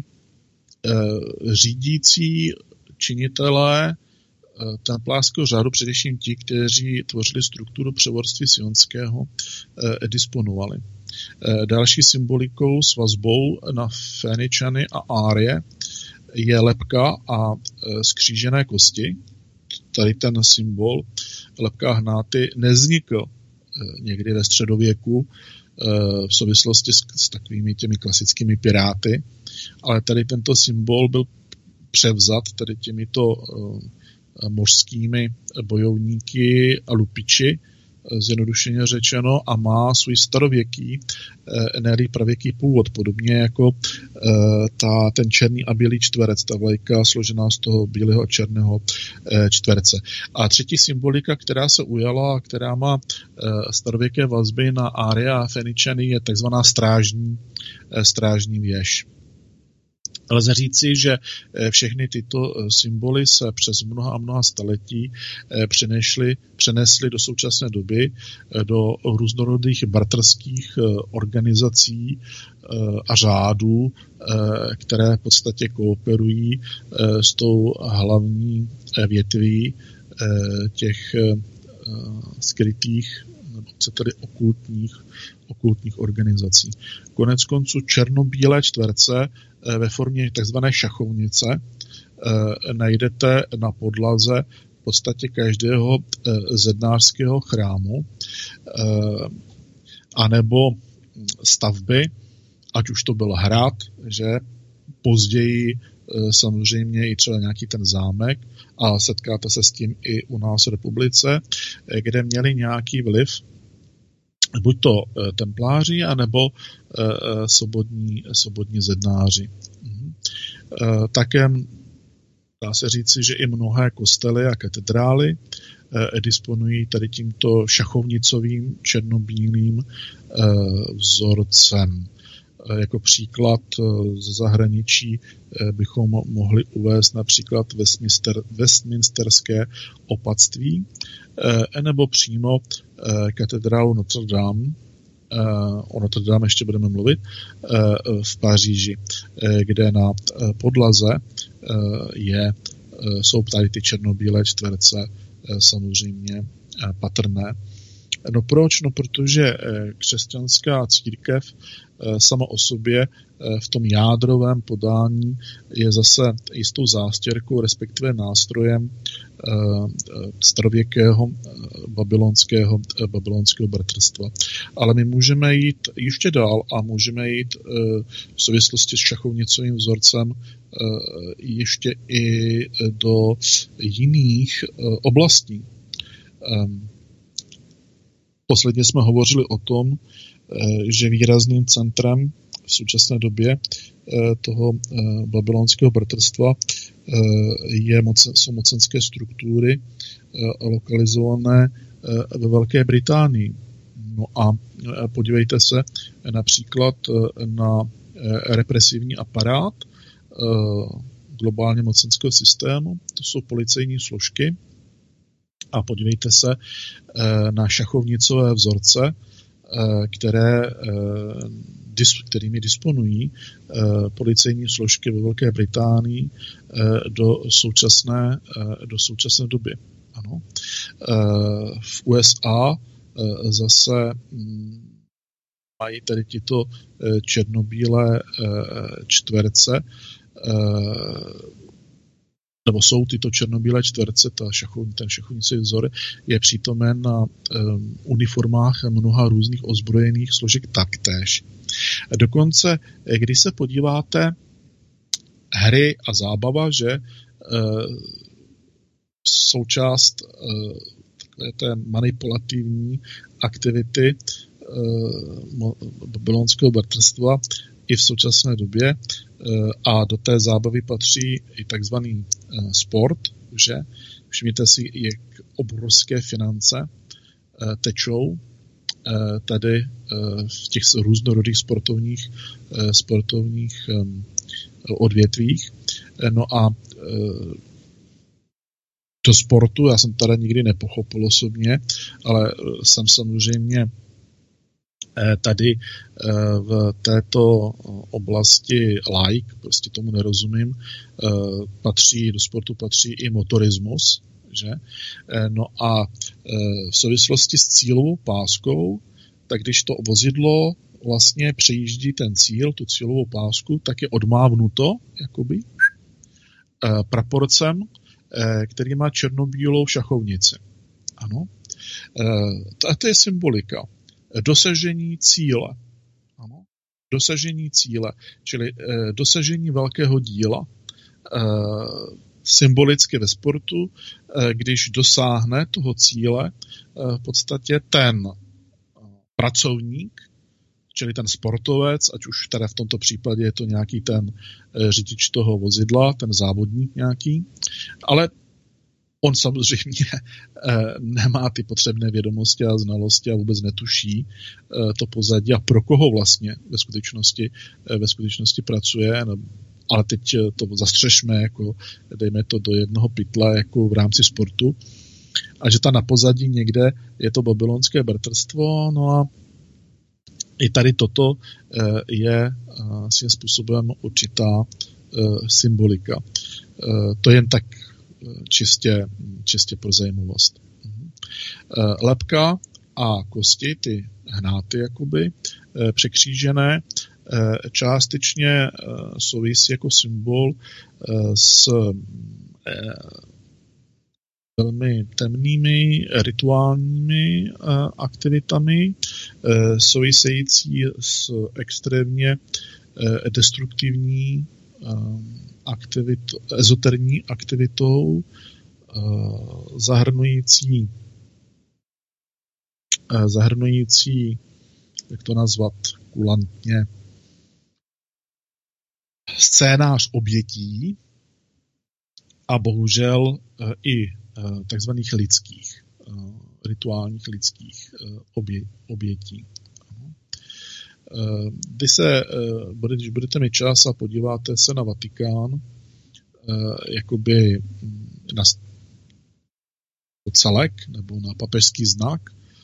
řídící činitelé templářského řádu, především ti, kteří tvořili strukturu převorství sionského, disponovali. Další symbolikou s vazbou na Féničany a Árie je lebka a skřížené kosti. Tady ten symbol lebka hnáty nevznikl někdy ve středověku v souvislosti s takovými těmi klasickými piráty, ale tady tento symbol byl převzat tady těmito mořskými bojovníky a lupiči, zjednodušeně řečeno, a má svůj starověký, ne-li pravěký původ, podobně jako ten černý a bílý čtverec, ta vlajka složená z toho bílého a černého čtverce. A třetí symbolika, která se ujala, která má starověké vazby na Árie a Féničany, je takzvaná strážní věž. Lze říci, že všechny tyto symboly se přes mnoha a mnoha staletí přenesly do současné doby do různorodých bratrských organizací a řádů, které v podstatě kooperují s tou hlavní větví těch skrytých, tedy okultních organizací. Konec konců černobílé čtverce ve formě takzvané šachovnice najdete na podlaze v podstatě každého zednářského chrámu anebo stavby, ať už to byl hrad, že později samozřejmě i třeba nějaký ten zámek, a setkáte se s tím i u nás v republice, kde měli nějaký vliv buď to templáři, anebo svobodní zednáři. Také dá se říci, že i mnohé kostely a katedrály disponují tady tímto šachovnicovým černobílým vzorcem. Jako příklad z zahraničí bychom mohli uvést například Westminsterské opatství nebo přímo katedrálu Notre Dame. O Notre Dame ještě budeme mluvit v Paříži, kde na podlaze jsou tady ty černobílé čtverce samozřejmě patrné. No proč? No protože křesťanská církev sama o sobě v tom jádrovém podání je zase jistou zástěrkou, respektive nástrojem starověkého babylonského bratrstva. Ale my můžeme jít ještě dál a můžeme jít v souvislosti s šachovnicovým vzorcem ještě i do jiných oblastí. Posledně jsme hovořili o tom, že výrazným centrem v současné době toho babylonského bratrstva jsou mocenské struktury lokalizované ve Velké Británii. No a podívejte se například na represivní aparát globálně mocenského systému, to jsou policejní složky, a podívejte se na šachovnicové vzorce, kterými disponují policejní složky ve Velké Británii do současné doby. Ano. V USA zase mají tady tyto černobílé čtverce, nebo jsou tyto černobílé čtverce, ten šachovnický vzor je přítomen na uniformách mnoha různých ozbrojených složek taktéž. Dokonce, když se podíváte, hry a zábava, že součást takové té manipulativní aktivity babylonského bratrstva i v současné době, a do té zábavy patří i takzvaný sport, že všimněte si, jak obrovské finance tečou tady v těch různorodých sportovních odvětvích. No a do sportu já jsem tady nikdy nepochopil osobně, ale jsem samozřejmě tady v této oblasti like, prostě tomu nerozumím, do sportu patří i motorismus, že? No a v souvislosti s cílovou páskou, tak když to vozidlo vlastně přejíždí ten cíl, tu cílovou pásku, tak je odmávnuto, jakoby, praporcem, který má černobílou šachovnici. Ano. To je symbolika. Dosažení cíle. Ano. Dosažení cíle, čili dosažení velkého díla, symbolicky ve sportu, když dosáhne toho cíle v podstatě ten pracovník, čili ten sportovec, ať už teda v tomto případě je to nějaký ten řidič toho vozidla, ten závodník nějaký, ale on samozřejmě nemá ty potřebné vědomosti a znalosti a vůbec netuší to pozadí a pro koho vlastně ve skutečnosti pracuje, ale teď to zastřešme, jako dejme to do jednoho pytle jako v rámci sportu, a že ta na pozadí někde je to babylonské bratrstvo, no a i tady toto je svým způsobem určitá symbolika. To jen tak čistě pro zajímavost. Lebka a kosti, ty hnáty jakoby, překřížené, částečně souvisí jako symbol s velmi temnými rituálními aktivitami, související s extrémně destruktivní ezoterní aktivitou, zahrnující, jak to nazvat kulantně, scénář obětí a bohužel i takzvaných rituálních lidských obětí. Když budete mít čas a podíváte se na Vatikán, jakoby na celek nebo na papežský znak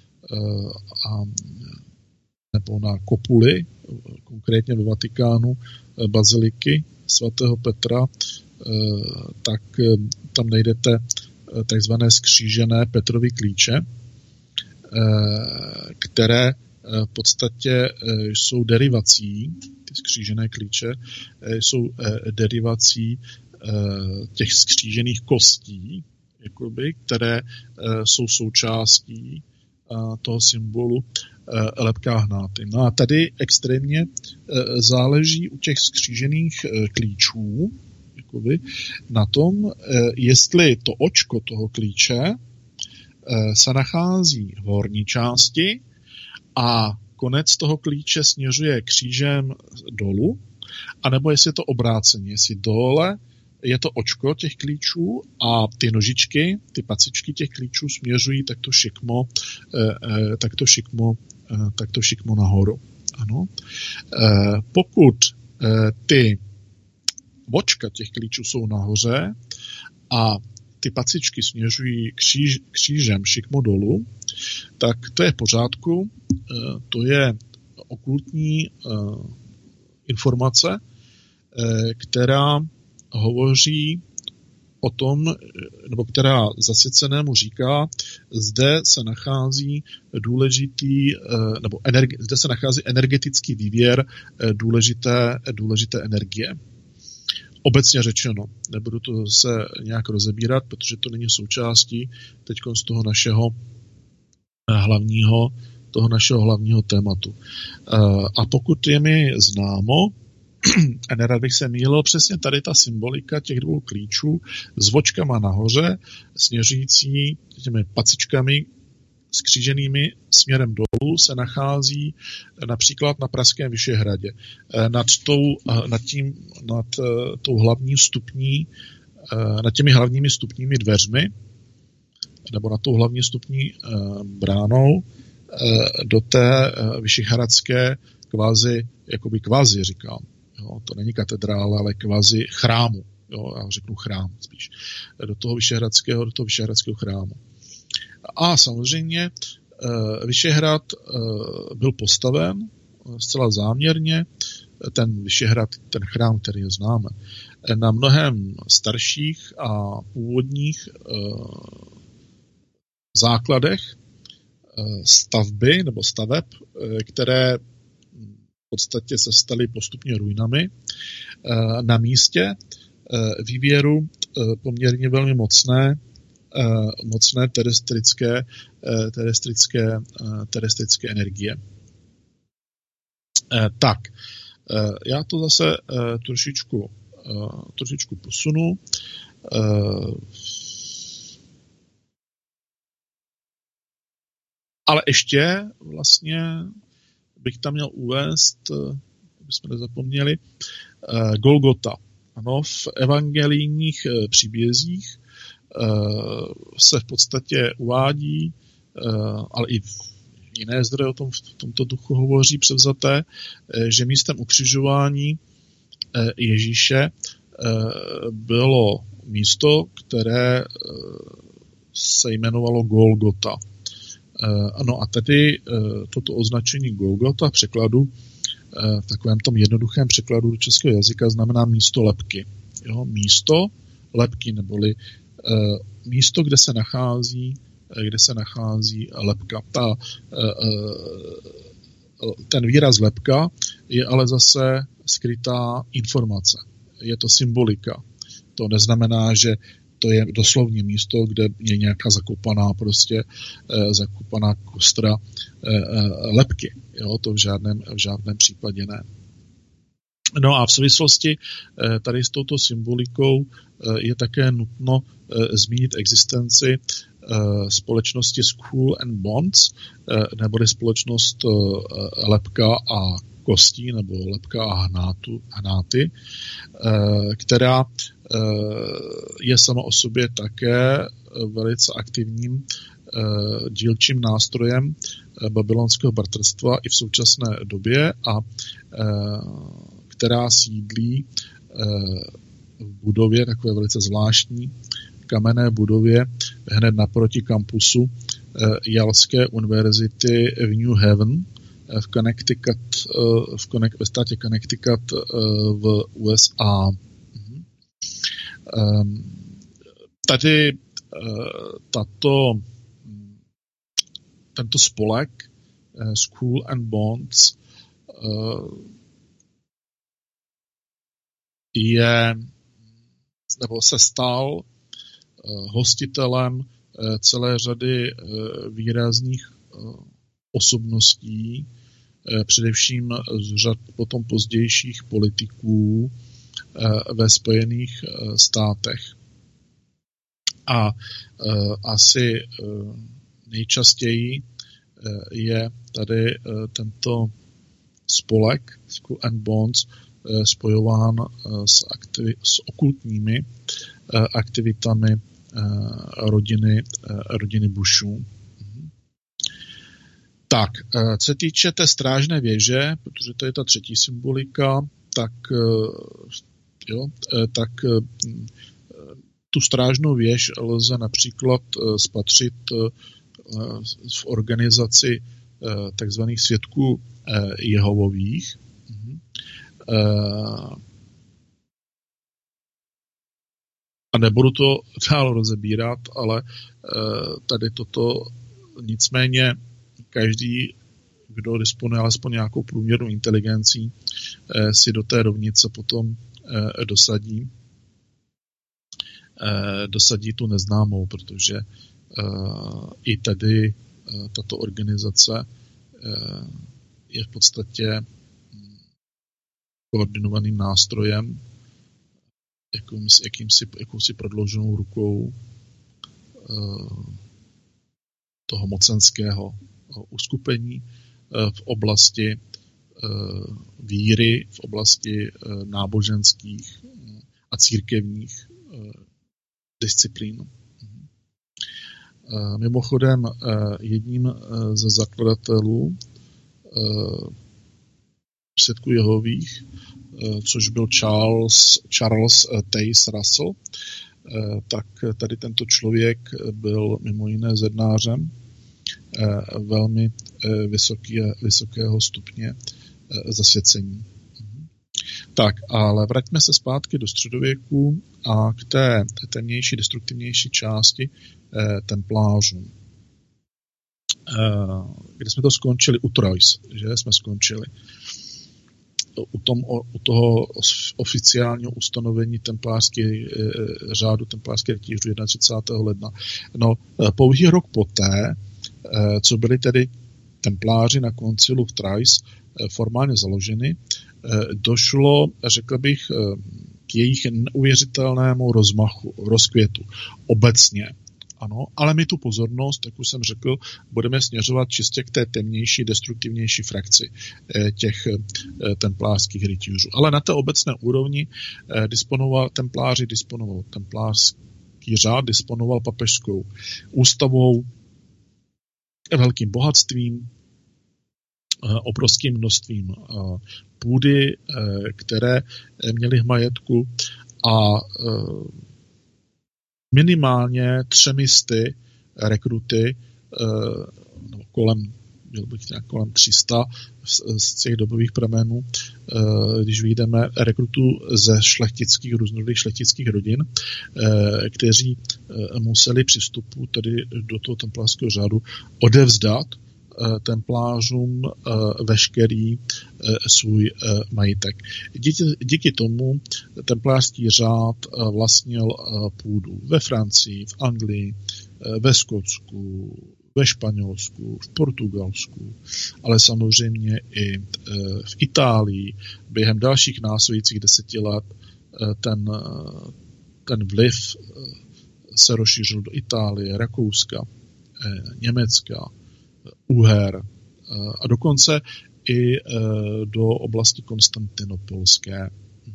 nebo na kopuly, konkrétně ve Vatikánu baziliky svatého Petra, tak tam najdete takzvané skřížené Petrovy klíče, které v podstatě jsou derivací, ty skřížené klíče jsou derivací těch skřížených kostí, jakoby, které jsou součástí toho symbolu lepka hnáty. No a tady extrémně záleží u těch skřížených klíčů jakoby, na tom, jestli to očko toho klíče se nachází v horní části a konec toho klíče směřuje křížem dolů, anebo jestli je to obráceně, jestli dole je to očko těch klíčů a ty nožičky, ty pacičky těch klíčů směřují takto šikmo nahoru. Ano. Pokud ty očka těch klíčů jsou nahoře a ty pacičky směřují křížem šikmo dolů, tak to je v pořádku, to je okultní informace, která hovoří o tom, nebo která zasvěcenému říká, zde se nachází důležitý, nebo zde se nachází energetický vývěr důležité energie. Obecně řečeno, nebudu to se nějak rozebírat, protože to není součástí teď z toho našeho hlavního tématu. A pokud je mi známo, a nerad bych se mýlil, přesně tady ta symbolika těch dvou klíčů s vočkama nahoře, směřující těmi pacičkami skříženými směrem dolů, se nachází například na pražském Vyšehradě. Nad těmi hlavními stupními dveřmi, nebo nad tou hlavní stupní bránou do té vyšehradské kvazi říkám. Jo, to není katedrála, ale kvazi chrámu. Jo, já řeknu chrám spíš. Do toho vyšehradského chrámu. A samozřejmě Vyšehrad byl postaven zcela záměrně, ten Vyšehrad, ten chrám, který je známe, na mnohem starších a původních základech stavby nebo staveb, které v podstatě se staly postupně ruinami, na místě vývěru poměrně velmi mocné terestrické energie. Tak, já to zase trošičku posunu. Ale ještě vlastně bych tam měl uvést, abychom nezapomněli, Golgota. Ano, v evangelijních příbězích se v podstatě uvádí, ale i jiné zdroje o tom v tomto duchu hovoří převzaté, že místem ukřižování Ježíše bylo místo, které se jmenovalo Golgota. No a tedy toto označení Golgota v překladu, v takovém tom jednoduchém překladu do českého jazyka znamená místo lebky. Jo? Místo lebky, neboli místo, kde se nachází lebka. Ten výraz lebka je ale zase skrytá informace. Je to symbolika. To neznamená, že to je doslovně místo, kde je nějaká zakopaná kostra lebky. Jo, to v žádném případě ne. No a v souvislosti tady s touto symbolikou je také nutno zmínit existenci společnosti Skull and Bones, neboli společnost lebka a kostí, nebo lebka a hnáty, která je sama o sobě také velice aktivním dílčím nástrojem babylonského bratrstva i v současné době a která sídlí v budově, takové velice zvláštní kamenné budově hned naproti kampusu Jalské univerzity v New Haven v Connecticut, ve státě Connecticut v USA. Tady tato tento spolek Skull and Bones se stal hostitelem celé řady výrazných osobností, především z řad potom pozdějších politiků ve Spojených státech. A asi nejčastěji je tady tento spolek Skull and Bones spojován s okultními aktivitami rodiny Bushů. Tak, co se týče té strážné věže, protože to je ta třetí symbolika, tak tu strážnou věž lze například spatřit v organizaci takzvaných svědků Jehovových. A nebudu to dál rozebírat, ale tady toto nicméně každý, kdo disponuje alespoň nějakou průměrnou inteligencí, si do té rovnice potom dosadí tu neznámou, protože i tady tato organizace je v podstatě koordinovaným nástrojem, jakousi prodlouženou rukou toho mocenského uskupení v oblasti víry, v oblasti náboženských a církevních disciplín. Mimochodem jedním ze zakladatelů svědků Jehových, což byl Charles Taze Russell, tak tady tento člověk byl mimo jiné zednářem velmi vysokého stupně zasvěcení. Tak, ale vraťme se zpátky do středověku a k té temnější, destruktivnější části templářů. Kde jsme to skončili? U Troyes, že jsme skončili. U toho oficiálního ustanovení řádu templářských rytířů 31. ledna. No, pouhý rok poté, co byli tedy templáři na koncilu v Troyes formálně založeny, došlo, řekl bych, k jejich neuvěřitelnému rozkvětu obecně. Ano, ale my tu pozornost, jak už jsem řekl, budeme směřovat čistě k té temnější, destruktivnější frakci těch templářských rytířů. Ale na té obecné úrovni templářský řád disponoval papežskou ústavou, velkým bohatstvím, obrovským množstvím půdy, které měly v majetku a minimálně 300 rekruty, kolem 300 z těch dobových pramenů, když vyjdeme rekrutů ze různorodých šlechtických rodin, kteří museli při vstupu tedy do toho templářského řádu odevzdat templářům veškerý svůj majetek. Díky tomu templářský řád vlastnil půdu ve Francii, v Anglii, ve Skotsku, ve Španělsku, v Portugalsku, ale samozřejmě i v Itálii. Během dalších následujících 10 let ten vliv se rozšířil do Itálie, Rakouska, Německa, Uher a dokonce i do oblasti konstantinopolské.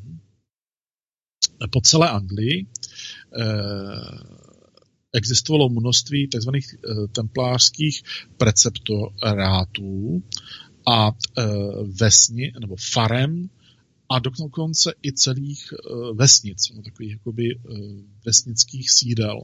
Po celé Anglii existovalo množství tzv. Templářských preceptorátů a nebo farem a dokonce i celých vesnic, takových jakoby vesnických sídel.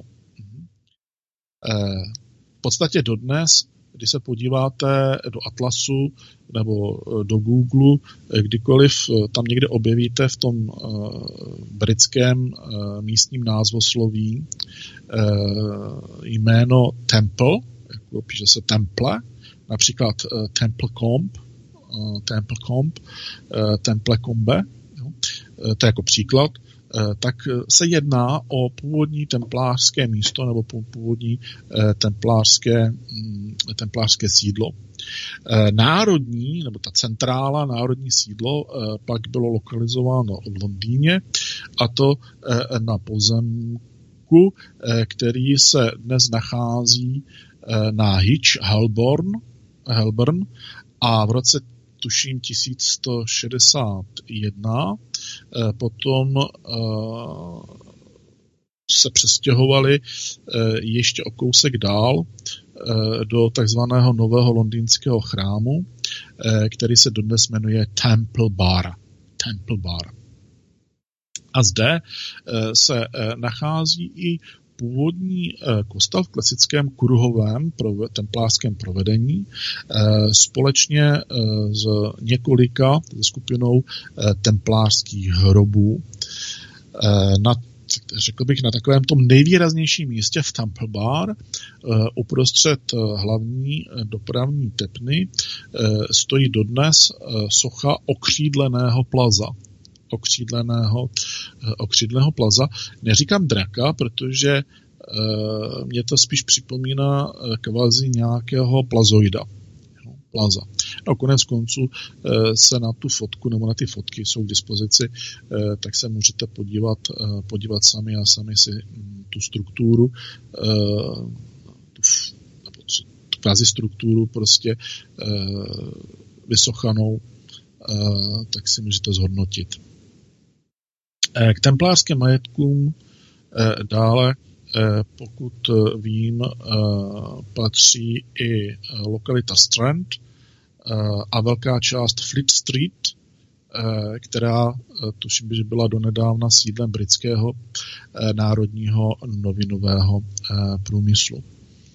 V podstatě dodnes, když se podíváte do Atlasu nebo do Google, kdykoliv tam někde objevíte v tom britském místním názvosloví jméno Temple, jako píše se temple, například Temple Combe, to je jako příklad, tak se jedná o původní templářské místo nebo původní templářské sídlo. Národní, nebo ta centrála, národní sídlo, pak bylo lokalizováno v Londýně, a to na pozemku, který se dnes nachází na Hitch Holborn, a v roce tuším 1161 potom se přestěhovali ještě o kousek dál do takzvaného nového londýnského chrámu, který se dodnes jmenuje Temple Bar. A zde se nachází i původní kostel v klasickém kruhovém templářském provedení společně s několika skupinou templářských hrobů. Řekl bych, na takovém tom nejvýraznějším místě v Temple Bar uprostřed hlavní dopravní tepny stojí dodnes socha okřídleného plaza. Okřídleného plaza. Neříkám draka, protože mě to spíš připomíná kvazi nějakého plazoida. Plaza. No, konec konců se na tu fotku, nebo na ty fotky jsou k dispozici, tak se můžete podívat sami a sami si tu strukturu, tu kvazi strukturu prostě vysochanou, tak si můžete zhodnotit. K templářským majetkům dále, pokud vím, patří i lokalita Strand a velká část Fleet Street, která tuším, že byla donedávna sídlem britského národního novinového průmyslu.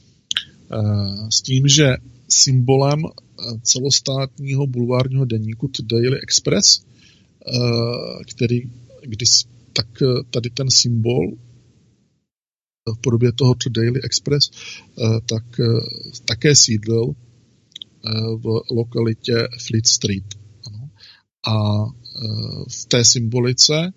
S tím, že symbolem celostátního bulvárního deníku The Daily Express, tak tady ten symbol v podobě toho The Daily Express tak také sídlil v lokalitě Fleet Street. Ano. A v té symbolice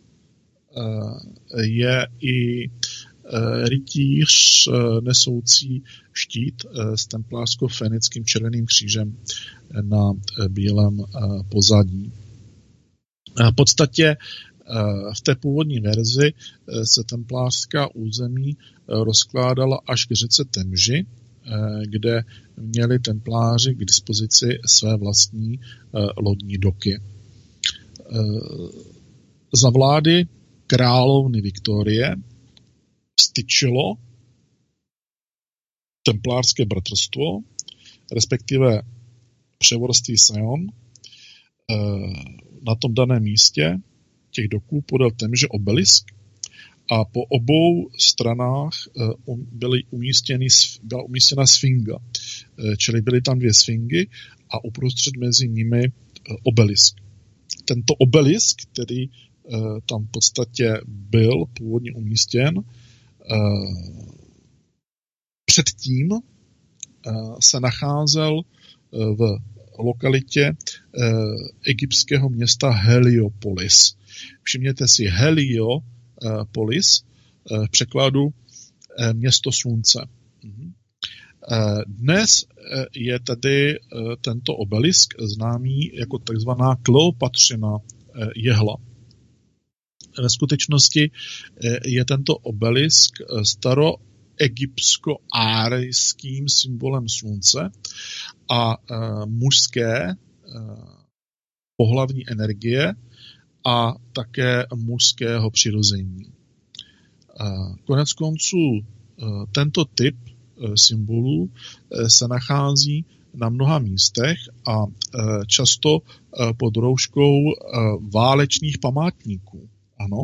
je i rytíř nesoucí štít s templářsko-fenickým červeným křížem na bílém pozadí. V podstatě v té původní verzi se templářská území rozkládala až k řece Temži, kde měli templáři k dispozici své vlastní lodní doky. Za vlády královny Viktorie styčilo templářské bratrstvo, respektive převorství Sion, na tom daném místě těch doků podél Temže obelisk a po obou stranách byla umístěna sfinga. Čili byly tam dvě sfingy a uprostřed mezi nimi obelisk. Tento obelisk, který tam v podstatě byl původně umístěn, předtím se nacházel v lokalitě egyptského města Heliopolis. Všimněte si, Heliopolis v překladu město slunce. Dnes je tady tento obelisk známý jako takzvaná Kleopatřina jehla. Ve skutečnosti je tento obelisk staroegyptsko-árijským symbolem slunce a mužské pohlavní energie a také mužského přirození. Konec konců tento typ symbolů se nachází na mnoha místech a často pod rouškou válečných památníků. Ano.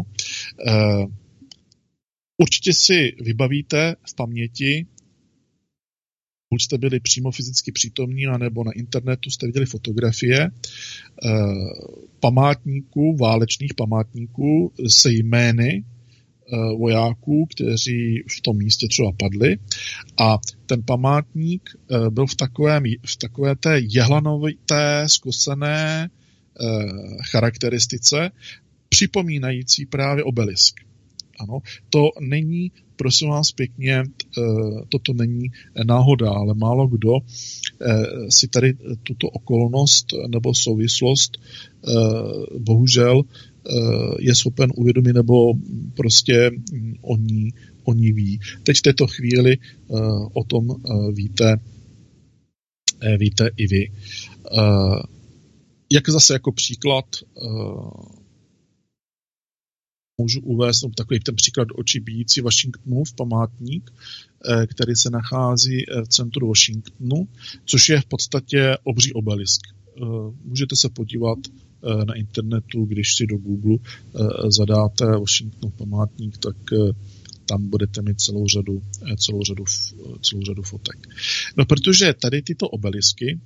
Určitě si vybavíte v paměti, buď jste byli přímo fyzicky přítomní, anebo na internetu jste viděli fotografie památníků, válečných památníků se jmény vojáků, kteří v tom místě třeba padli, a ten památník byl v takové té jehlanovité, skosené charakteristice, připomínající právě obelisk. Ano, to není, prosím vás pěkně, toto není náhoda, ale málo kdo si tady tuto okolnost nebo souvislost bohužel je schopen uvědomit nebo prostě o ní ví. Teď v této chvíli o tom víte i vy. Jak zase jako příklad můžu uvést takový ten příklad oči bijící Washingtonův památník, který se nachází v centru Washingtonu, což je v podstatě obří obelisk. Můžete se podívat na internetu, když si do Google zadáte Washingtonův památník, tak tam budete mít celou řadu fotek. No, protože tady tyto obelisky,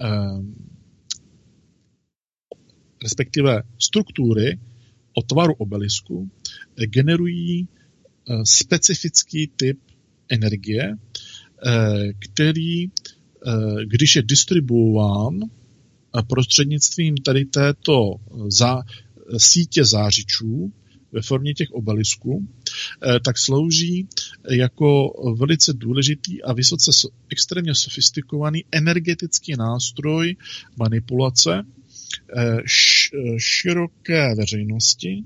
respektive struktury o tvaru obelisku, generují specifický typ energie, který, když je distribuován prostřednictvím tady této sítě zářičů ve formě těch obelisků, tak slouží jako velice důležitý a vysoce extrémně sofistikovaný energetický nástroj manipulace široké veřejnosti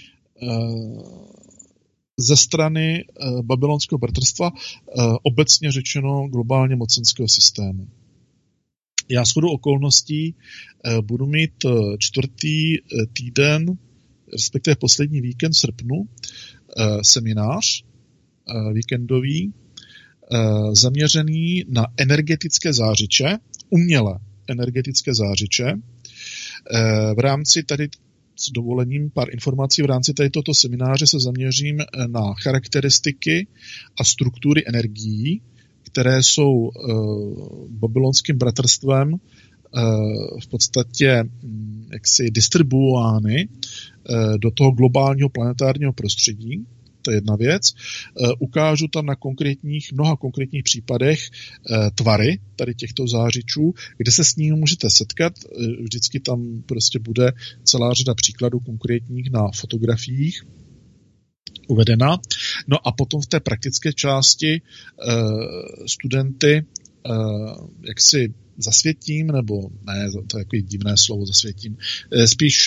ze strany babylonského bratrstva, obecně řečeno globálně mocenského systému. Já shodou okolností budu mít 4. týden, respektive poslední víkend v srpnu, seminář víkendový, zaměřený na energetické zářiče, umělé energetické zářiče. V rámci tady s dovolením pár informací, v rámci tohoto semináře se zaměřím na charakteristiky a struktury energií, které jsou babylonským bratrstvem v podstatě jaksi distribuovány do toho globálního planetárního prostředí. To je jedna věc. Ukážu tam na mnoha konkrétních případech tvary tady těchto zářičů, kde se s nimi můžete setkat. Vždycky tam prostě bude celá řada příkladů konkrétních na fotografiích uvedena. No a potom v té praktické části studenty jaksi zasvětím, nebo ne, to je takový divné slovo zasvětím, spíš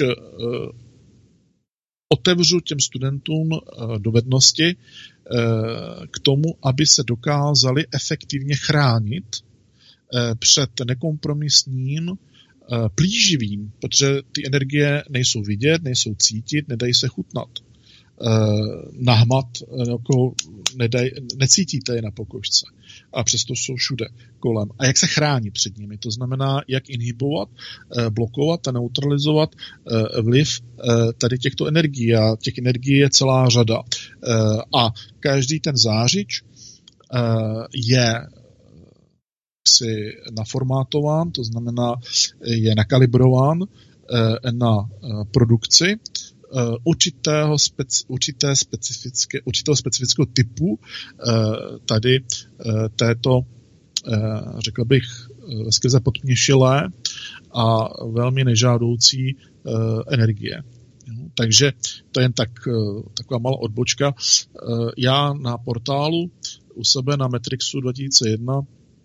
otevřu těm studentům dovednosti k tomu, aby se dokázali efektivně chránit před nekompromisním plíživým, protože ty energie nejsou vidět, nejsou cítit, nedají se chutnat. Nahmat, jako necítíte je na pokožce. A přesto jsou všude kolem. A jak se chránit před nimi? To znamená, jak inhibovat, blokovat a neutralizovat vliv tady těchto energií. A těch energií je celá řada. A každý ten zářič je si naformátován, to znamená, je nakalibrován na produkci určitého specifického typu tady této, řekl bych, skrze podměšilé a velmi nežádoucí energie. Takže to je jen taková malá odbočka. Já na portálu u sebe na Matrixu 2001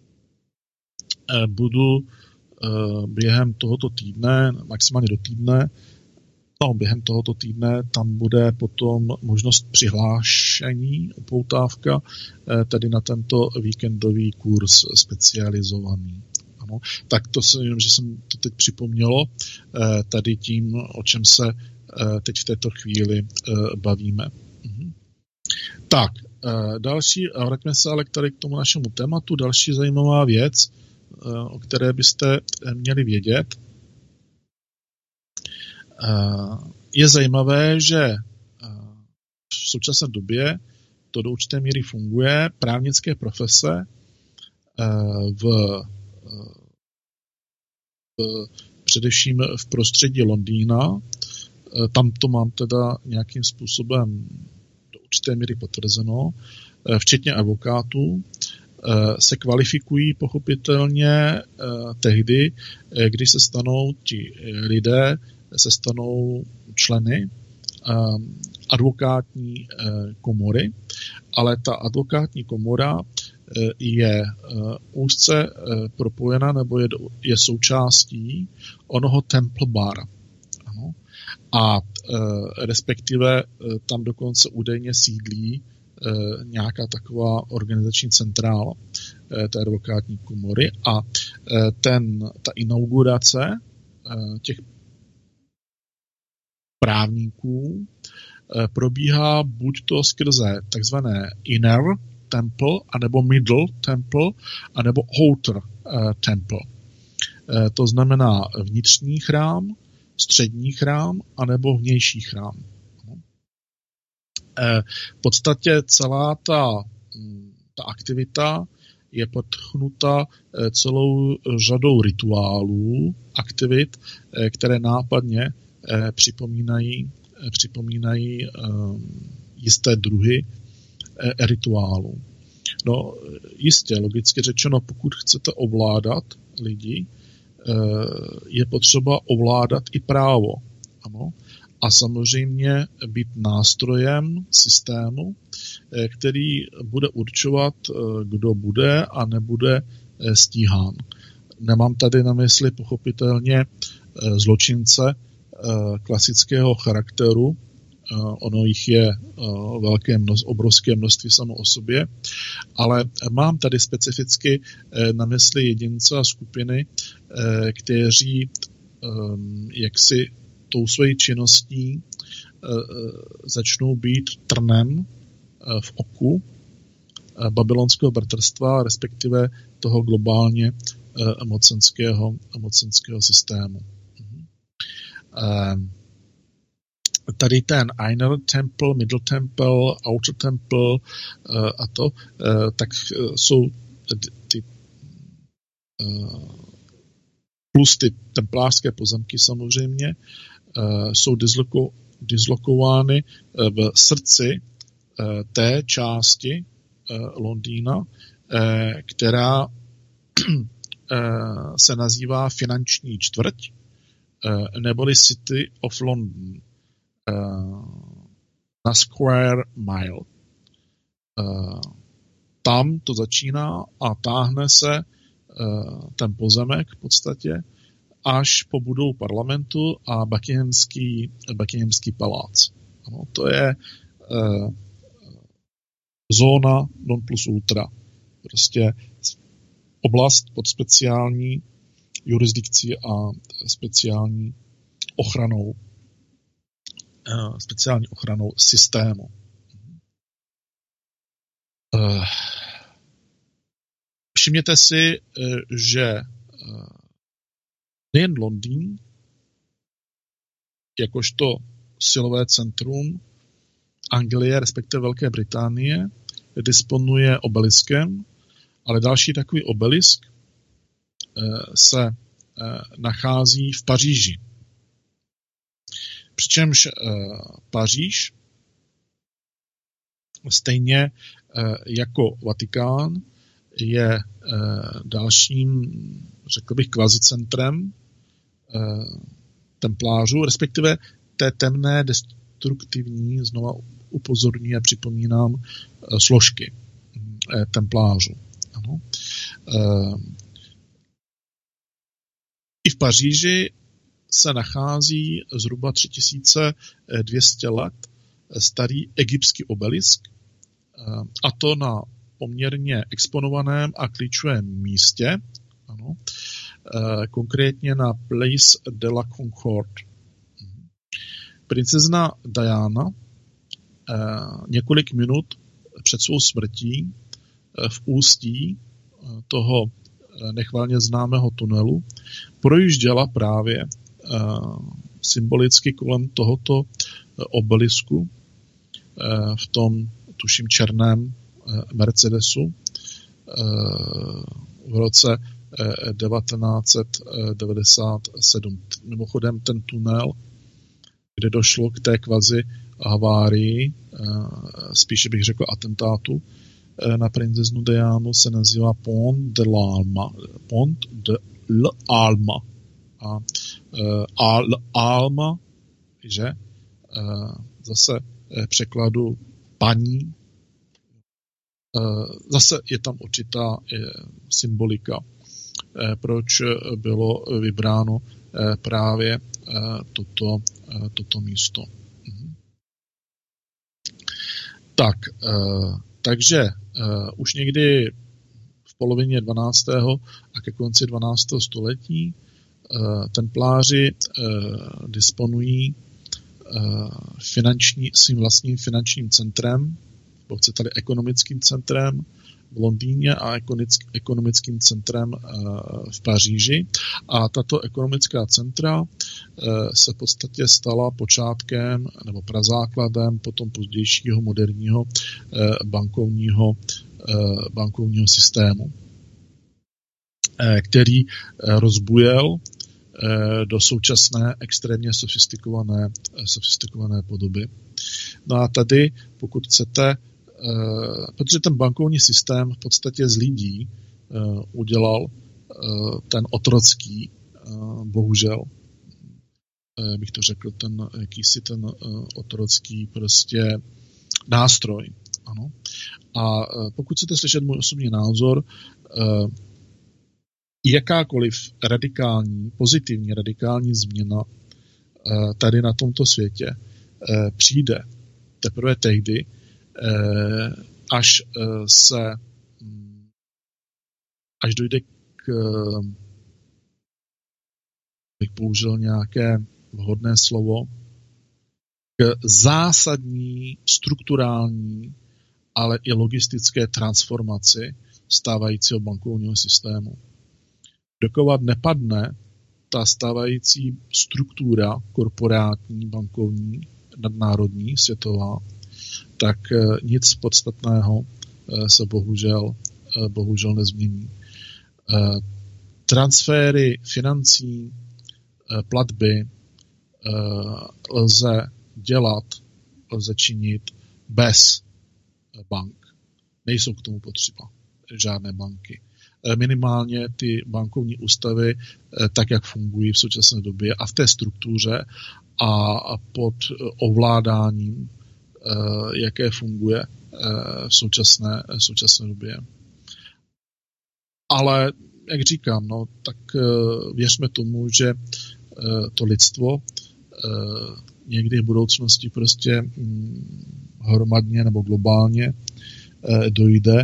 budu během tohoto týdne, maximálně do týdne, během tohoto týdne tam bude potom možnost přihlášení, upoutávka, tedy na tento víkendový kurz specializovaný. Ano. Tak to si jenom, že jsem to teď připomnělo, tady tím, o čem se teď v této chvíli bavíme. Tak, další, vraťme se ale tady k tomu našemu tématu, další zajímavá věc, o které byste měli vědět. Je zajímavé, že v současné době to do určité míry funguje. Právnické profese především v prostředí Londýna, tam to mám teda nějakým způsobem do určité míry potvrzeno, včetně advokátů, se kvalifikují pochopitelně tehdy, když se stanou ti lidé, se stanou členy advokátní komory, ale ta advokátní komora je úzce propojena nebo je součástí onoho Temple Bar. Ano. A respektive tam dokonce údajně sídlí nějaká taková organizační centrála té advokátní komory a ta inaugurace těch právníků probíhá buď to skrze takzvané inner temple, anebo middle temple, anebo outer temple. To znamená vnitřní chrám, střední chrám, anebo vnější chrám. V podstatě celá ta aktivita je podchnuta celou řadou rituálů, aktivit, které nápadně připomínají jisté druhy rituálů. No, jistě, logicky řečeno, pokud chcete ovládat lidi, je potřeba ovládat i právo. Ano. A samozřejmě být nástrojem systému, který bude určovat, kdo bude a nebude stíhán. Nemám tady na mysli pochopitelně zločince klasického charakteru, ono jich je obrovské množství samo o sobě, ale mám tady specificky na mysli jedince a skupiny, kteří jaksi tou svojí činností začnou být trnem v oku babylonského bratrstva, respektive toho globálně mocenského systému. Tady ten Inner Temple, Middle Temple, Outer Temple a to, tak jsou ty plus ty templářské pozemky samozřejmě jsou dislokovány v srdci té části Londýna, která se nazývá finanční čtvrť, neboli City of London na Square Mile. Tam to začíná a táhne se ten pozemek v podstatě až po budovu parlamentu a Buckinghamský palác. Ano, to je zóna non plus ultra. Prostě oblast pod speciální jurisdikcí a speciální ochranou systému. Všimněte si, že nejen Londýn, jakožto silové centrum Anglie, respektive Velké Británie, disponuje obeliskem, ale další takový obelisk se nachází v Paříži. Přičemž Paříž, stejně jako Vatikán, je dalším, řekl bych, kvazicentrem templářů, respektive té temné, destruktivní, znova upozorňuji a připomínám, složky templářů. Ano. I v Paříži se nachází zhruba 3200 let starý egyptský obelisk, a to na poměrně exponovaném a klíčovém místě, ano, konkrétně na Place de la Concorde. Princezna Diana několik minut před svou smrtí v ústí toho nechvalně známého tunelu projížděla právě symbolicky kolem tohoto obelisku v tom, tuším, černém Mercedesu v roce 1997. Mimochodem ten tunel, kde došlo k té kvazi havárii spíše bych řekl atentátu na princeznu Dianu, se nazývá Pont de l'Alma. A Alma, že zase překladu paní, zase je tam určitá symbolika, proč bylo vybráno právě toto místo. Takže už někdy v polovině 12. a ke konci 12. století templáři disponují svým vlastním finančním centrem, chcete-li ekonomickým centrem v Londýně a ekonomickým centrem v Paříži. A tato ekonomická centra se v podstatě stala počátkem nebo prazákladem potom pozdějšího moderního bankovního systému, který rozbujel do současné extrémně sofistikované podoby. No a tady, pokud chcete, protože ten bankovní systém v podstatě z lidí udělal ten otrocký, bohužel, bych to řekl, jakýsi ten otrocký prostě nástroj. Ano. A pokud chcete slyšet můj osobní názor, jakákoliv pozitivní radikální změna tady na tomto světě přijde teprve tehdy, až dojde bych použil nějaké vhodné slovo, k zásadní, strukturální, ale i logistické transformaci stávajícího bankovního systému. Dokud nepadne ta stávající struktura korporátní, bankovní, nadnárodní, světová, tak nic podstatného se bohužel nezmění. Transfery financí, platby lze činit bez bank. Nejsou k tomu potřeba žádné banky. Minimálně ty bankovní ústavy, tak jak fungují v současné době a v té struktuře a pod ovládáním, jaké funguje v současné době. Ale, jak říkám, tak věřme tomu, že to lidstvo někdy v budoucnosti prostě hromadně nebo globálně dojde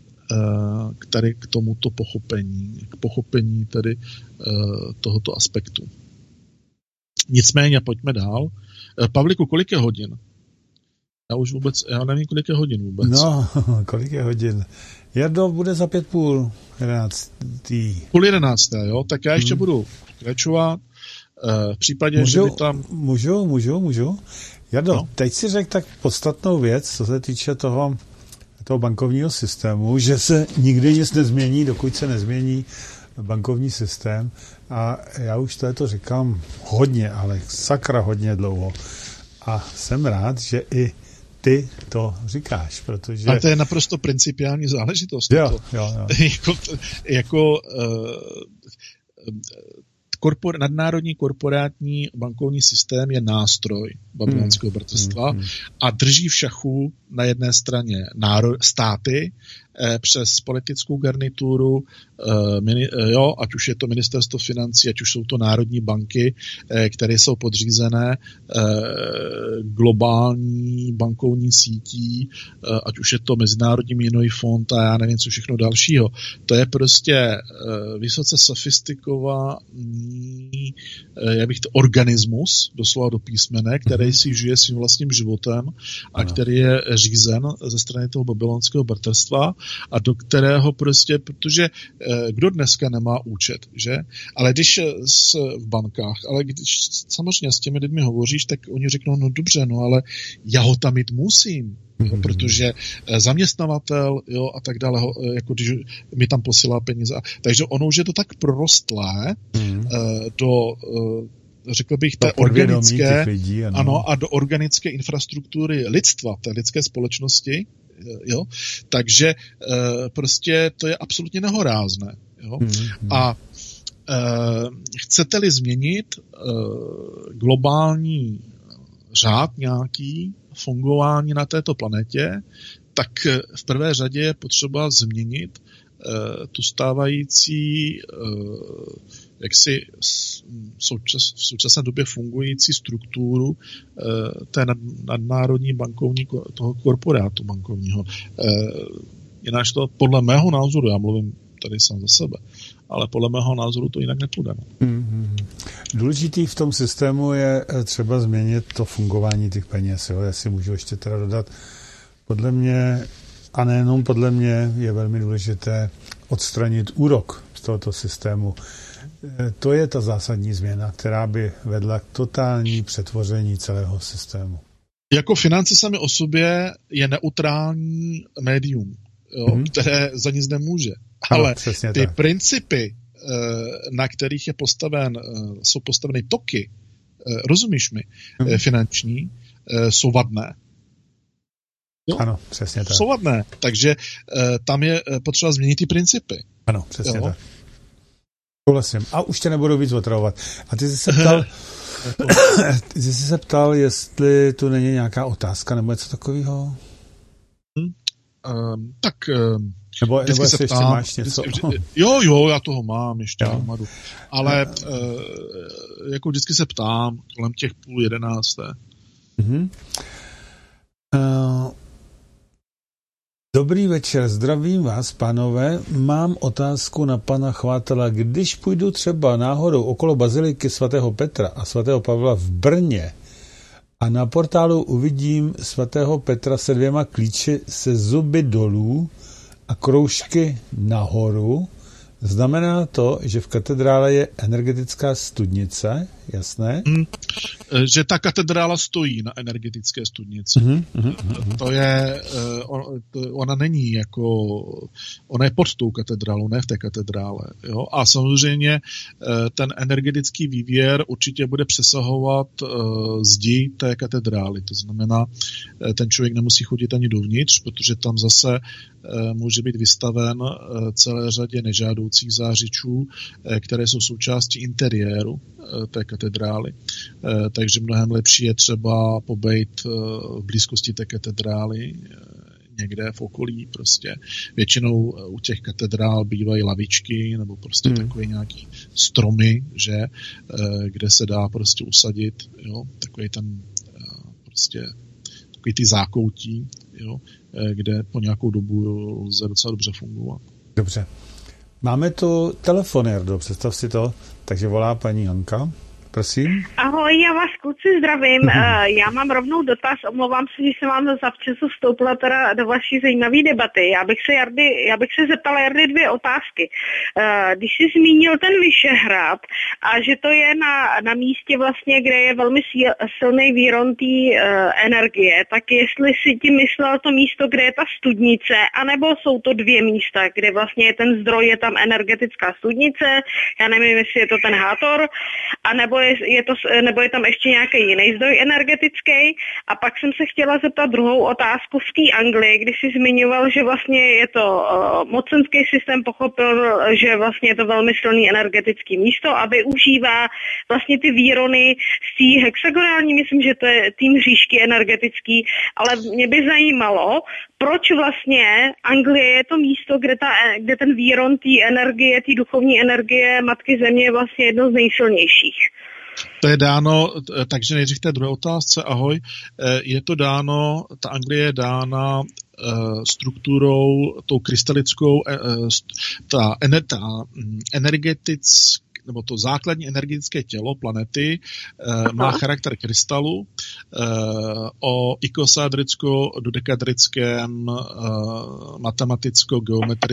k tomuto pochopení tady tohoto aspektu. Nicméně pojďme dál. Pavliku, kolik je hodin? Já nevím, kolik je hodin vůbec. No, kolik je hodin? Jardo, bude za 5:30, 11. 10:30, jo? Tak já ještě budu pokračovat. V případě, že by tam... Můžu. Jardo, teď si řekl tak podstatnou věc, co se týče toho bankovního systému, že se nikdy nic nezmění, dokud se nezmění bankovní systém. A já už to říkám hodně, ale sakra hodně dlouho. A jsem rád, že i ty to říkáš, protože... A to je naprosto principiální záležitost. Jo. Nadnárodní korporátní bankovní systém je nástroj babylonského bratrstva a drží v šachu na jedné straně státy přes politickou garnituru, ať už je to ministerstvo financí, ať už jsou to národní banky, které jsou podřízené globální bankovní sítí, ať už je to Mezinárodní měnový fond a já nevím, co všechno dalšího. To je prostě vysoce sofistikovaný, organismus, doslova do písmene, který si žije svým vlastním životem a který je řízen ze strany toho babylonského bratrstva a do kterého prostě, protože kdo dneska nemá účet, že? Ale když v bankách, ale když samozřejmě s těmi lidmi hovoříš, tak oni řeknou, no dobře, ale já ho tam mít musím, protože zaměstnavatel, a tak dále, jako když mi tam posílá peníze. Takže ono už je to tak prorostlé do řekl bych, té organické, lidí, ano, a do organické infrastruktury lidstva, té lidské společnosti, jo, takže prostě to je absolutně nehorázné, jo, a chcete-li změnit globální řád nějaký fungování na této planetě, tak v prvé řadě je potřeba změnit tu stávající jaksi v současné době fungující strukturu té nadnárodní bankovní, toho korporátu bankovního. Jinak to podle mého názoru, já mluvím tady sám za sebe, ale podle mého názoru to jinak nepůjde. Důležitý v tom systému je třeba změnit to fungování těch peněz. Jo? Já si můžu ještě teda dodat, podle mě, a nejenom podle mě, je velmi důležité odstranit úrok z tohoto systému. To je ta zásadní změna, která by vedla k totální přetvoření celého systému. Jako finance sami o sobě je neutrální médium, jo, které za nic nemůže. Ale ty principy, na kterých je jsou postaveny toky, rozumíš mi, finanční, jsou vadné. Jo? Ano, přesně tak. Jsou vadné, takže tam je potřeba změnit ty principy. Ano, přesně tak. Souhlasím. A už tě nebudu víc otravovat. A ty jsi se ptal, jestli tu není nějaká otázka nebo něco takového? Tak... Nebo jestli ještě máš něco? Jo, já toho mám ještě hromadu. Ale jako vždycky se ptám kolem těch 10:30. Dobrý večer, zdravím vás, pánové. Mám otázku na pana Chvátela. Když půjdu třeba náhodou okolo baziliky svatého Petra a svatého Pavla v Brně a na portálu uvidím svatého Petra se 2 klíči se zuby dolů a kroužky nahoru, znamená to, že v katedrále je energetická studnice, jasné? Že ta katedrála stojí na energetické studnici. To je, ona není jako, ona je pod tou katedrálou, ne v té katedrále. Jo? A samozřejmě ten energetický vývěr určitě bude přesahovat zdi té katedrály. To znamená, ten člověk nemusí chodit ani dovnitř, protože tam zase může být vystaven celé řadě nežádoucích zářičů, které jsou součástí interiéru té katedrály. Takže mnohem lepší je třeba pobejt v blízkosti té katedrály, někde v okolí prostě. Většinou u těch katedrál bývají lavičky nebo prostě takové nějaký stromy, že, kde se dá prostě usadit, jo, takový ten prostě takový ty zákoutí, jo, kde po nějakou dobu lze docela dobře fungovat. Dobře. Máme tu telefon, Jardo, představ si to. Takže volá paní Hanka. Prosím. Ahoj, já vás kluci zdravím. Já mám rovnou dotaz, omlouvám se, že jsem vám zavčasu vstoupila teda do vaší zajímavé debaty. Já bych se zeptala Jardy 2 otázky. Když jsi zmínil ten Vyšehrad a že to je na místě vlastně, kde je velmi silný výron té energie, tak jestli si ti myslel to místo, kde je ta studnice, anebo jsou to 2 místa, kde vlastně je ten zdroj, je tam energetická studnice, já nevím, jestli je to ten Hátor, anebo nebo je tam ještě nějaký jiný zdroj energetický. A pak jsem se chtěla zeptat druhou otázku v té Anglii, když jsi zmiňoval, že vlastně je to mocenský systém, pochopil, že vlastně je to velmi silný energetický místo a využívá vlastně ty výrony z té hexagonální, myslím, že to je tým říšky energetický, ale mě by zajímalo, proč vlastně Anglie je to místo, kde ten výron té energie, té duchovní energie Matky Země je vlastně jedno z nejsilnějších. To je dáno, takže nejdřív té druhé otázce, ahoj, je to dáno, ta Anglie je dána strukturou, tou krystalickou, ta energetická, nebo to základní energetické tělo planety má charakter krystalu o ikosadricko-dodekadrickém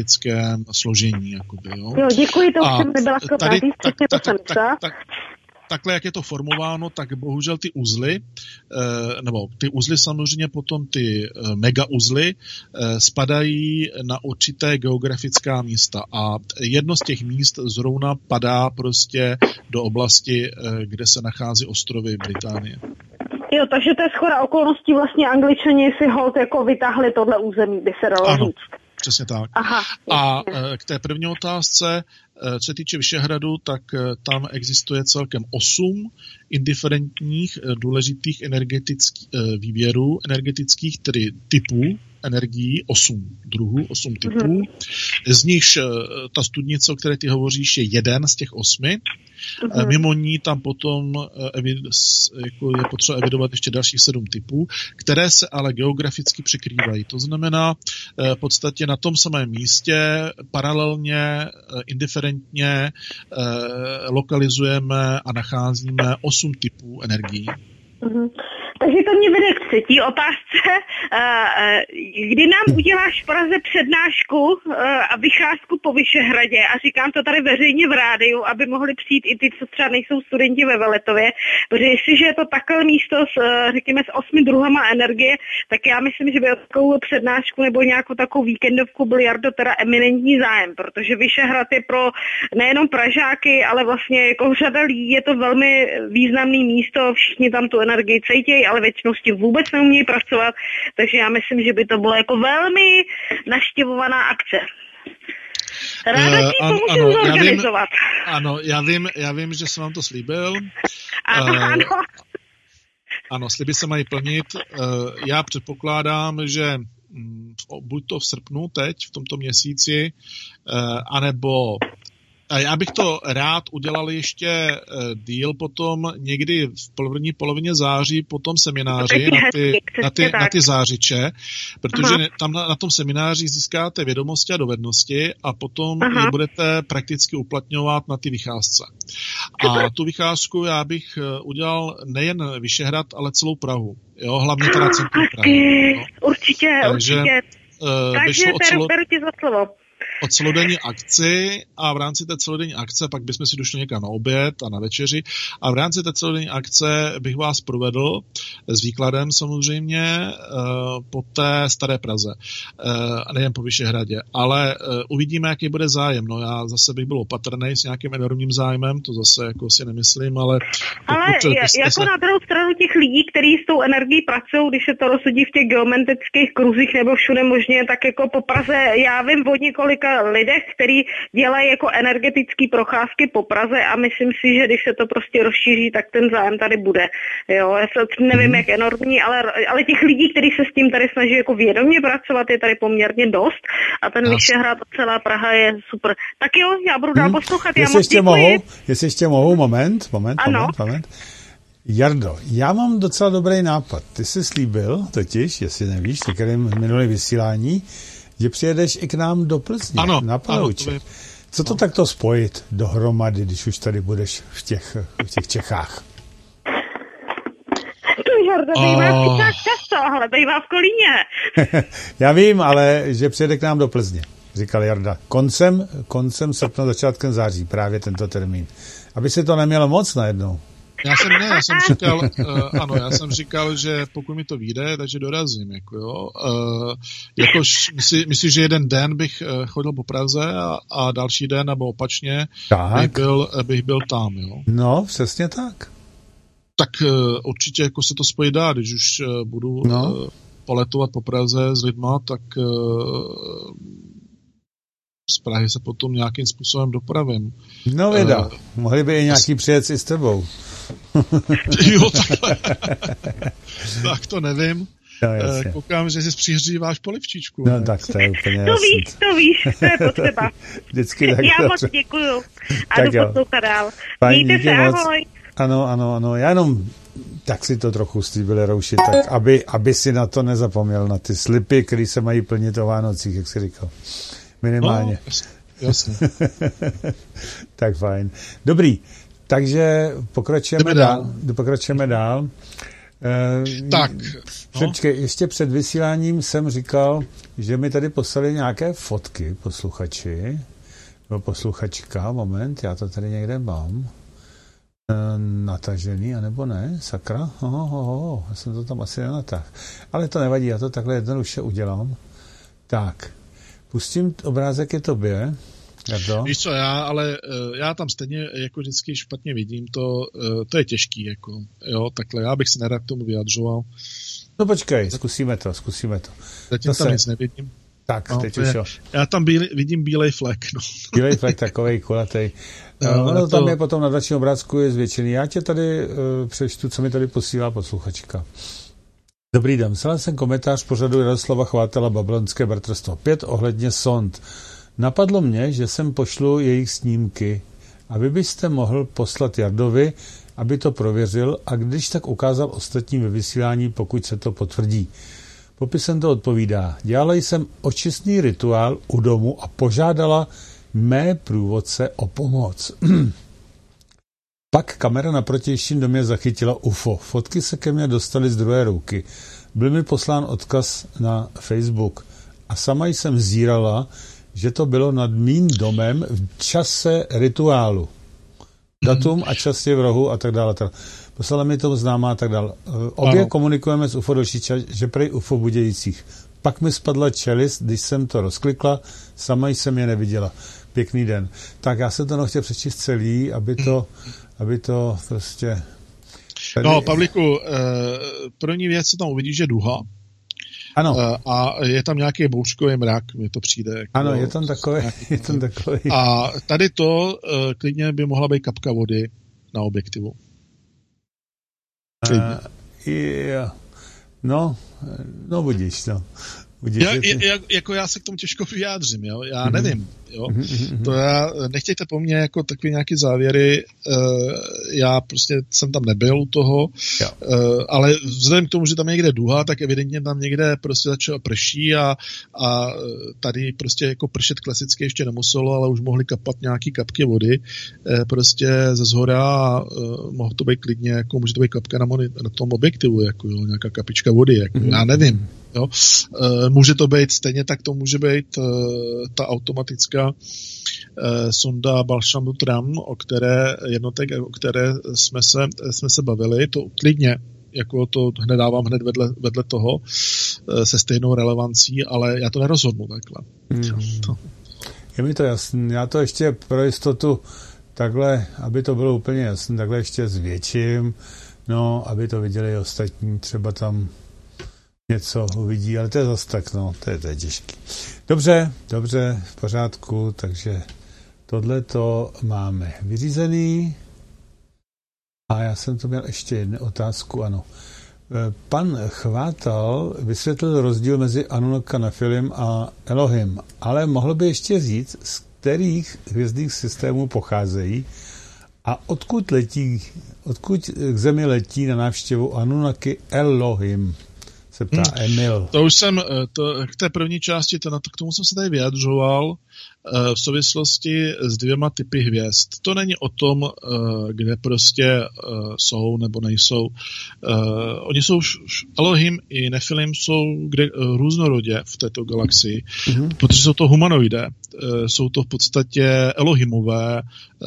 matematicko-geometrickém složení. Jakoby, jo. Jo, děkuji, to už jsem nebyla schopná. takhle, jak je to formováno, tak bohužel ty uzly, nebo ty uzly samozřejmě potom ty mega uzly, spadají na určité geografická místa a jedno z těch míst zrovna padá prostě do oblasti, kde se nachází ostrovy Británie. Jo, takže to je shoda okolností, vlastně Angličani si holt jako vytáhli tohle území, by se dalo říct. Přesně tak. Aha, a k té první otázce, co se týče Vyšehradu, tak tam existuje celkem 8 indiferentních důležitých výběrů energetických, tedy typů energií, 8 druhů, 8 typů. Z nichž ta studnice, o které ty hovoříš, je jeden z těch 8. Mimo ní tam potom je potřeba evidovat ještě dalších 7 typů, které se ale geograficky překrývají. To znamená, v podstatě na tom samém místě paralelně, indiferentně lokalizujeme a nacházíme 8 typů energií. Takže to mě vede k třetí otázce. Kdy nám uděláš v Praze přednášku a vycházku po Vyšehradě, a říkám to tady veřejně v rádiu, aby mohli přijít i ty, co třeba nejsou studenti ve Veletově, protože jestliže je to takové místo s, řekněme, s 8 druhama energie, tak já myslím, že by o takovou přednášku nebo nějakou takovou víkendovku byl, Jardo, teda eminentní zájem, protože Vyšehrad je pro nejenom Pražáky, ale vlastně jako řada lidí je to velmi významné místo, všichni tam tu energii cítějí, ale většinou s tím vůbec neumějí pracovat, takže já myslím, že by to bylo jako velmi navštěvovaná akce. Ráda ti pomůžu zorganizovat. Ano, já vím, že jsem vám to slíbil. Ano. Ano, sliby se mají plnit. Já předpokládám, že buď to v srpnu teď, v tomto měsíci, anebo já bych to rád udělal ještě díl potom někdy v první polovině září po tom semináři na ty zářiče, protože tam na tom semináři získáte vědomosti a dovednosti a potom je budete prakticky uplatňovat na ty vycházce. A tu vycházku já bych udělal nejen Vyšehrad, ale celou Prahu. Jo, hlavně teda centrum Prahy. No. Určitě. Takže beru ti za slovo. O celodenní akci a v rámci té celodenní akce pak bychom si došli někam na oběd a na večeři a v rámci té celodenní akce bych vás provedl s výkladem samozřejmě po té Staré Praze, nejen po Vyšehradě, ale uvidíme, jaký bude zájem. No já zase bych byl opatrný s nějakým enormním zájmem, to zase jako si nemyslím, ale... Jako na druhou stranu těch lidí, kteří s tou energií pracují, když se to rozhodí v těch geometrických kruzích nebo všude možně, tak jako po Praze, já vím o několika lidech, kteří dělají jako energetické procházky po Praze a myslím si, že když se to prostě rozšíří, tak ten zájem tady bude. Jo, já nevím, jak enormní, ale těch lidí, kteří se s tím tady snaží jako vědomě pracovat, je tady poměrně dost a ten Vyšehrad a celá Praha je super. Tak jo, já budu dál poslouchat. Jestli ještě mohu, moment. Jardo, já mám docela dobrý nápad. Ty jsi slíbil totiž, jestli nevíš, v minulém vysílání, že přijedeš i k nám do Plzně, na Palouče. Co to takto spojit dohromady, když už tady budeš v těch Čechách? Jardo, bývá často, ale bývá v Kolíně. Já vím, ale že přijede k nám do Plzně, říkal Jarda. Koncem srpna, začátkem září, právě tento termín. Aby se to nemělo moc najednou. Já jsem říkal, že pokud mi to vyjde, takže dorazím, myslím, že jeden den bych chodil po Praze a další den, nebo opačně, bych byl tam, jo. No, přesně tak. Tak určitě jako se to spojí dá, když už budu poletovat po Praze s lidma, tak z Prahy se potom nějakým způsobem dopravím. No věda, mohli by i nějaký přijet i s tebou. Jo, takhle. Tak to nevím. No, koukám, že si přihříváš polivčičku. No tak to je úplně jasný. To víš, to je potřeba. Vždycky tak. Já moc děkuju. A jdu poslouchat dál. Mějte se, ahoj. Ano, já jenom tak si to trochu slíbili Rouši, tak aby si na to nezapomněl, na ty slipy, které se mají plnit o Vánocích, jak jsi říkal. Minimálně. No, jasně. Tak fajn. Dobrý. Takže pokračujeme dál. Tak. Počkej, ještě před vysíláním jsem říkal, že mi tady poslali nějaké fotky posluchači, nebo posluchačka, moment, já to tady někde mám. Natažený, anebo ne? Sakra? Já jsem to tam asi nenatáhl. Ale to nevadí, já to takhle jednoduše udělám. Tak, pustím obrázek je tobě. Jardo? Víš co, já tam stejně jako vždycky špatně vidím, to je těžký, jako, jo, takhle, já bych se nerad k tomu vyjadřoval. No počkej, zkusíme to. Zatím tam nic nevidím. Tak, no, teď už jo. Já tam vidím bílej flek, no. Bílej flek, takovej kulatej. Ono tam je potom na dalším obrázku je zvětšený. Já tě tady přečtu, co mi tady posílá posluchačka. Dobrý den, psal jsem komentář pořadu Jaroslava Chvátala Babylonské bratrstvo 5 ohledně sond. Napadlo mě, že sem pošlu jejich snímky a vy byste mohl poslat Jardovi, aby to prověřil a když tak ukázal ostatním ve vysílání, pokud se to potvrdí. Popisem to odpovídá. Dělala jsem očistný rituál u domu a požádala mé průvodce o pomoc. Pak kamera na protějším domě zachytila UFO. Fotky se ke mně dostaly z druhé ruky. Byl mi poslán odkaz na Facebook. A sama jsem zírala, že to bylo nad mým domem v čase rituálu. Datum a čas je v rohu a tak dále. Poslala mi to známá a tak dále. Obě komunikujeme s UFO další čas, že prej UFO budějících. Pak mi spadla čelist, když jsem to rozklikla, sama jsem je neviděla. Pěkný den. Tak já jsem to chtěl přečíst celý, aby to prostě... Tady... No, Pavlíku, první věc, co tam uvidíš, je duha. Ano. A je tam nějaký bouřkový mrak, mi to přijde. Jako, ano, je tam takový. A tady to klidně by mohla být kapka vody na objektivu. No, budíš, no. Jako já se k tomu těžko vyjádřím, jo? Já nevím, jo? To nechtějte po mně jako takový nějaký závěry, já prostě jsem tam nebyl u toho, ale vzhledem k tomu, že tam je někde duha, tak evidentně tam někde prostě začalo prší a tady prostě jako pršet klasicky ještě nemuselo, ale už mohly kapat nějaký kapky vody prostě ze zhora a mohlo to být klidně, jako může to být kapka na tom objektivu, jako jo, nějaká kapička vody, jako, já nevím. Jo. Může to být stejně, tak to může být ta automatická sonda Balšamu Tram, o které jsme se bavili, to klidně, jako to dávám hned vedle toho se stejnou relevancí, ale já to nerozhodnu takhle. Je mi to jasný, já to ještě pro jistotu takhle, aby to bylo úplně jasné, takhle ještě zvětším, no, aby to viděli ostatní, třeba tam něco uvidí, ale to je zase tak, no, to je těžký. Dobře, v pořádku, takže tohle to máme vyřízený. A já jsem to měl ještě jednu otázku, ano. Pan Chvátal vysvětlil rozdíl mezi Anunnaki, Nefilim a Elohim, ale mohl by ještě říct, z kterých hvězdných systémů pocházejí a odkud k Zemi letí na návštěvu Anunnaki Elohim, se ptá Emil. To už jsem, k té první části, k tomu jsem se tady vyjadřoval v souvislosti s 2 typy hvězd. To není o tom, kde prostě jsou nebo nejsou. Oni jsou, Elohim i Nefilim jsou různorodě v této galaxii, protože jsou to humanoidé. Jsou to v podstatě Elohimové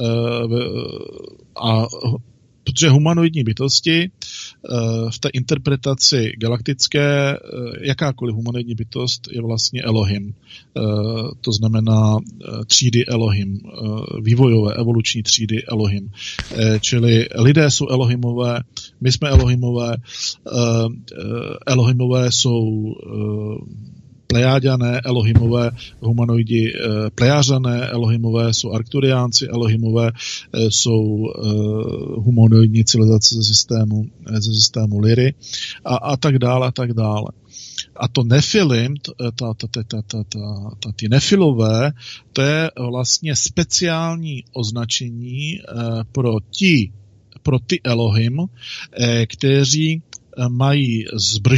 a protože humanoidní bytosti v té interpretaci galaktické, jakákoliv humanoidní bytost je vlastně Elohim. To znamená třídy Elohim, vývojové, evoluční třídy Elohim. Čili lidé jsou Elohimové, my jsme Elohimové, Elohimové jsou Plejáďané, Elohimové, humanoidi, Plejářané, Elohimové jsou Arkturiánci, Elohimové jsou humanoidní civilizace ze systému Lyry a tak dále, a tak dále. A to Nefilim, ty Nefilové, to je vlastně speciální označení pro ty Elohim, kteří mají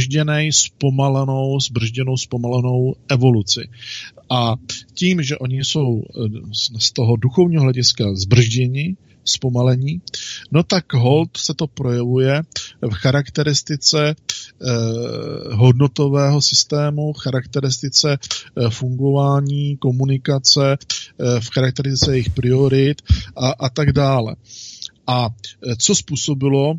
zpomalenou evoluci. A tím, že oni jsou z toho duchovního hlediska zbržděni, zpomalení, no tak hold se to projevuje v charakteristice hodnotového systému, v charakteristice fungování, komunikace, v charakteristice jejich priorit a tak dále. A co způsobilo,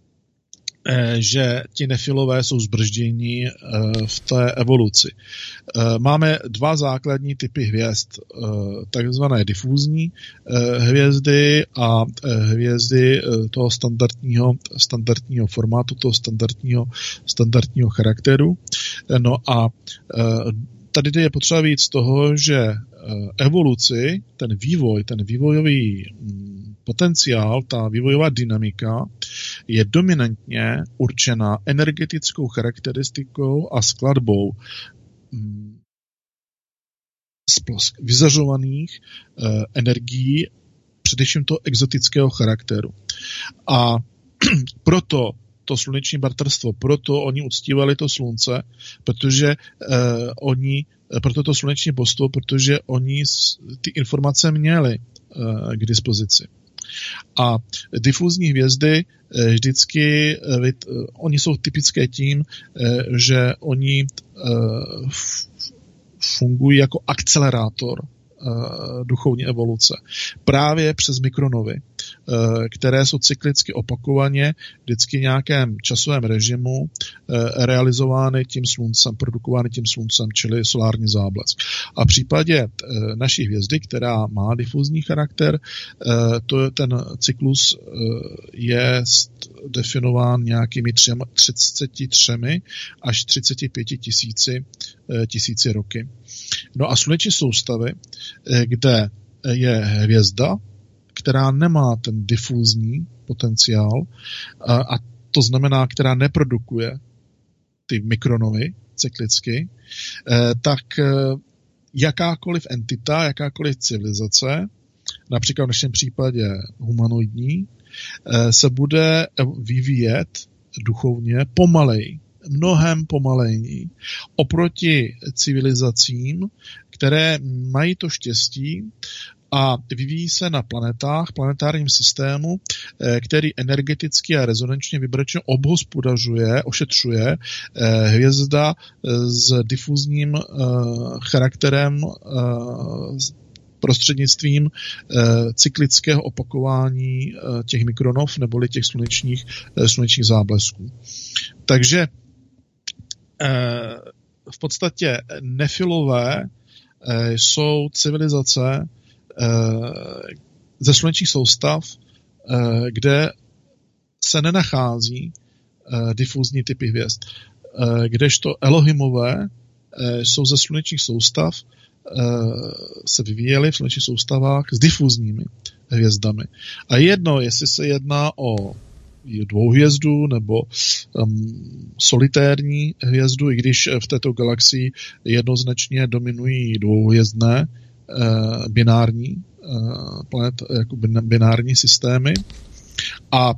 že ti nefilové jsou zbrždění v té evoluci. Máme dva základní typy hvězd, takzvané difúzní hvězdy a hvězdy toho standardního formátu, toho standardního charakteru. No a tady je potřeba víc z toho, že evoluci, ten vývoj, ten vývojový potenciál, ta vývojová dynamika je dominantně určena energetickou charakteristikou a skladbou vyzařovaných energií, především toho exotického charakteru. A proto to sluneční bratrstvo, proto oni uctívali to slunce, protože proto to sluneční božstvo, protože oni ty informace měli k dispozici. A difúzní hvězdy vždycky, oni jsou typické tím, že oni fungují jako akcelerátor duchovní evoluce. Právě přes mikronovy, které jsou cyklicky opakovaně vždycky v nějakém časovém režimu realizovány tím sluncem, produkovány tím sluncem, čili solární záblesk. A v případě naší hvězdy, která má difuzní charakter, ten cyklus je definován nějakými 33 až 35 tisíci roky. No a sluneční soustavy, kde je hvězda, která nemá ten difúzní potenciál, a to znamená, která neprodukuje ty mikronovy cyklicky, tak jakákoliv entita, jakákoliv civilizace, například v našem případě humanoidní, se bude vyvíjet duchovně pomaleji, mnohem pomaleji oproti civilizacím, které mají to štěstí a vyvíjí se na planetách, planetárním systému, který energeticky a rezonančně vibračně obhospodařuje, ošetřuje hvězda s difuzním charakterem prostřednictvím cyklického opakování těch mikronov neboli těch slunečních záblesků. Takže v podstatě nefilové jsou civilizace ze slunečních soustav, kde se nenachází difuzní typy hvězd. Kdežto Elohimové jsou ze slunečních soustav, se vyvíjely v slunečních soustavách s difuzními hvězdami. A jedno, jestli se jedná o dvouhvězdu nebo solitérní hvězdu, i když v této galaxii jednoznačně dominují dvouhvězdné binární planet, jako binární systémy. A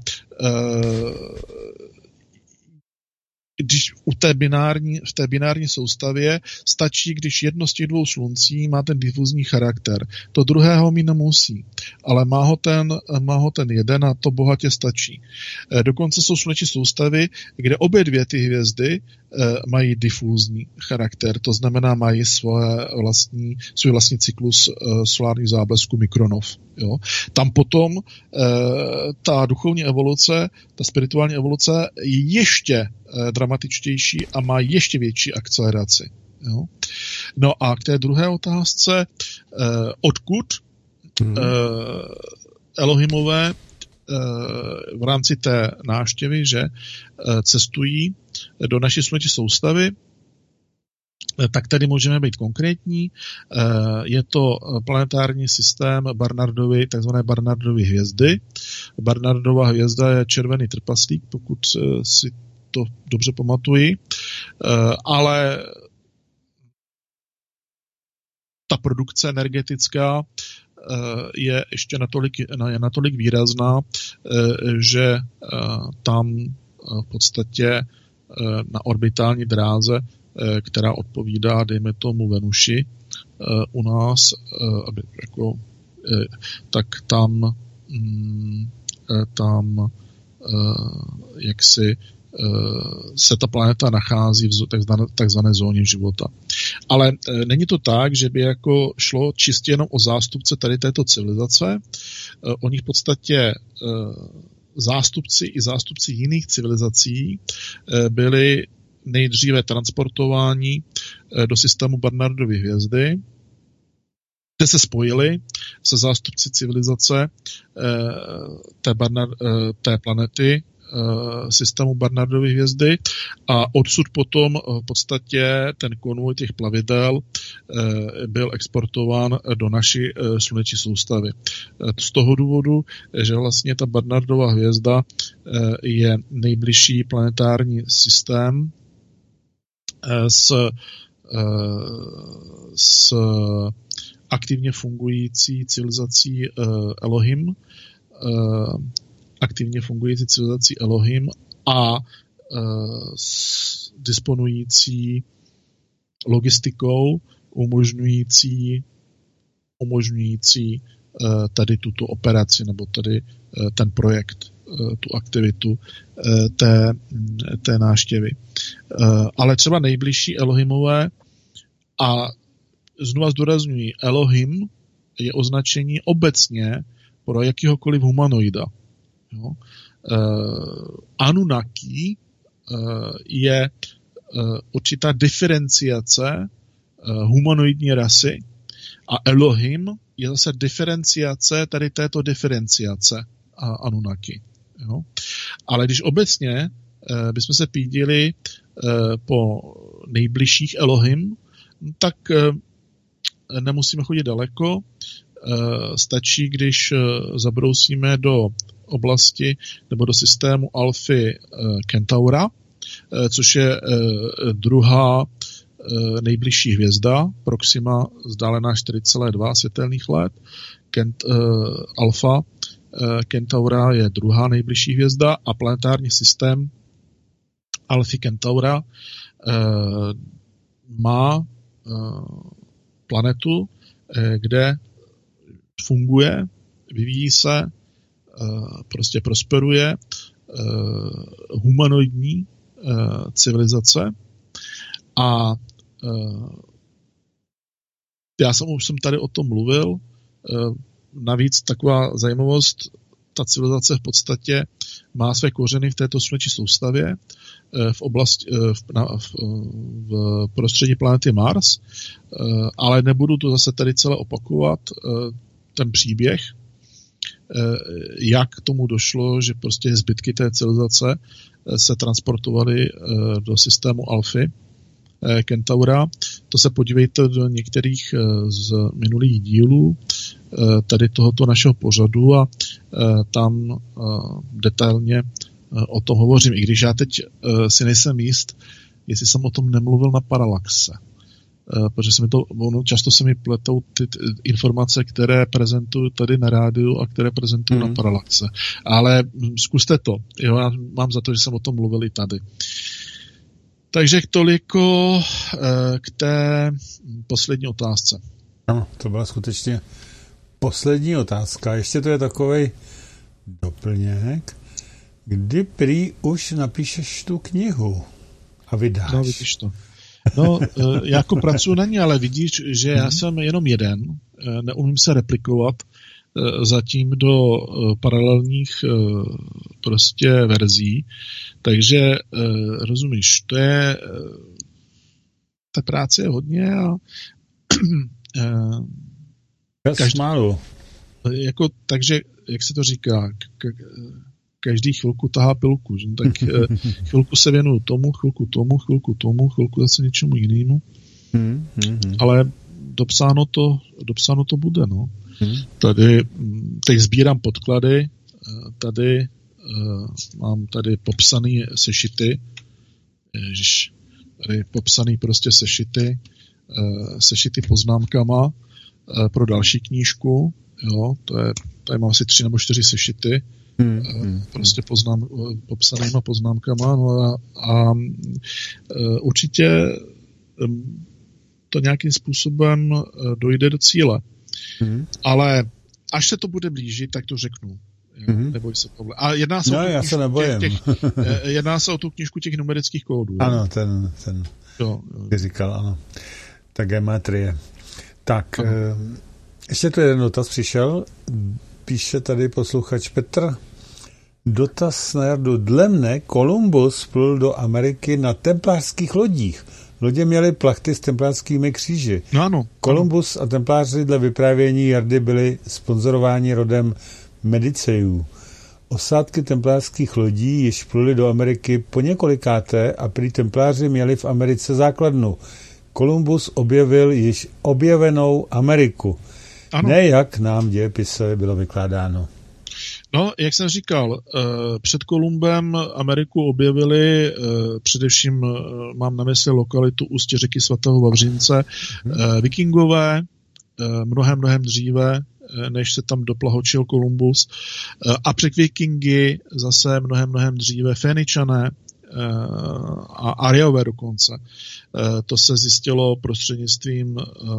když v té binární soustavě stačí, když jedno z těch dvou sluncí má ten difuzní charakter. To druhého mi nemusí, ale má ho ten jeden a to bohatě stačí. Dokonce jsou sluneční soustavy, kde obě dvě ty hvězdy mají difuzní charakter, to znamená mají svůj vlastní cyklus solárních záblesků mikronov. Jo. Tam potom ta duchovní evoluce, ta spirituální evoluce je ještě dramatičtější a má ještě větší akceleraci. Jo. No a k té druhé otázce, odkud Elohimové v rámci té návštěvy, že cestují do naší sluneční soustavy, tak tady můžeme být konkrétní. Je to planetární systém Barnardovy, takzvané Barnardovy hvězdy. Barnardova hvězda je červený trpaslík, pokud si to dobře pamatuji, ale ta produkce energetická je ještě natolik výrazná, že tam v podstatě na orbitální dráze, která odpovídá, dejme tomu, Venuši u nás, tak tam jaksi se ta planeta nachází v takzvané zóně života. Ale není to tak, že by jako šlo čistě jenom o zástupce tady této civilizace. Oni v podstatě zástupci jiných civilizací byli nejdříve transportováni do systému Barnardovy hvězdy, kde se spojili se zástupci civilizace té planety systému Barnardovy hvězdy a odsud potom v podstatě ten konvoj těch plavidel byl exportován do naší sluneční soustavy. Z toho důvodu, že vlastně ta Barnardova hvězda je nejbližší planetární systém s aktivně fungující civilizací Elohim, a disponující logistikou umožňující tady tuto operaci nebo tady ten projekt, tu aktivitu té návštěvy. Ale třeba nejbližší Elohimové, a znova zdůrazňuji, Elohim je označení obecně pro jakýhokoliv humanoida. Jo? Anunnaki je určitá diferenciace humanoidní rasy a Elohim je zase diferenciace tady této diferenciace Anunnaki. Jo? Ale když obecně bychom se pídili po nejbližších Elohim, tak nemusíme chodit daleko. Stačí, když zabrousíme do oblasti nebo do systému Alfy Kentaura, což je druhá nejbližší hvězda, Proxima vzdálená 4,2 světelných let. Alfa Kentaura je druhá nejbližší hvězda a planetární systém Alfy Kentaura má planetu, kde funguje, vyvíjí se, prostě prosperuje humanoidní civilizace a já už jsem tady o tom mluvil. Navíc taková zajímavost, ta civilizace v podstatě má své kořeny v této sluneční soustavě v oblasti, v prostředí planety Mars, ale nebudu to zase tady celé opakovat, ten příběh, jak k tomu došlo, že prostě zbytky té civilizace se transportovaly do systému Alfy Kentaura. To se podívejte do některých z minulých dílů tady tohoto našeho pořadu a tam detailně o tom hovořím, i když já teď si nejsem jist, jestli jsem o tom nemluvil na Parallaxe. Protože často se mi pletou ty informace, které prezentuju tady na rádiu a které prezentuju na Parallaxe. Ale zkuste to. Jo, já mám za to, že jsem o tom mluvil i tady. Takže toliko k té poslední otázce. Ano, to byla skutečně poslední otázka. Ještě to je takovej doplněk. Kdy prý už napíšeš tu knihu a vydáš? No, vidíš to. No, já jako pracuji na ní, ale vidíš, že já jsem jenom jeden. Neumím se replikovat zatím do paralelních prostě verzí. Takže rozumíš, ta práce je hodně a takže, jak se to říká, každý chvilku tahá pilku, že? Tak chvilku se věnuju tomu, chvilku zase něčemu jinému. Ale dopsáno to bude, no. Tady teď sbírám podklady, tady mám tady popsaný sešity, tady popsaný prostě sešity poznámkama pro další knížku, jo, tady mám asi 3 nebo 4 sešity, prostě popsanýma poznámkama, no a určitě to nějakým způsobem dojde do cíle. Ale až se to bude blížit, tak to řeknu. Neboj se tohle. A jedná se jedná se o tu knížku těch numerických kódů. Ano, ten říkal, ano. Ta gematrie. Tak, ještě tu jeden dotaz přišel. Píše tady posluchač Petr. Dotaz na Jardu. Dle mne Kolumbus plul do Ameriky na templářských lodích. Lodě měly plachty s templářskými kříži. No ano. Kolumbus a templáři dle vyprávění Jardy byli sponzorováni rodem Medicejů. Osádky templářských lodí již pluly do Ameriky po několikáté a prý templáři měli v Americe základnu. Kolumbus objevil již objevenou Ameriku. Ano. Ne jak nám v dějepise bylo vykládáno. No, jak jsem říkal, před Kolumbem Ameriku objevili, především mám na mysli lokalitu ústí řeky svatého Vavřince, Vikingové, mnohem dříve, než se tam doplahočil Kolumbus, a před Vikingy zase mnohem dříve Féničané a Ariové dokonce. To se zjistilo prostřednictvím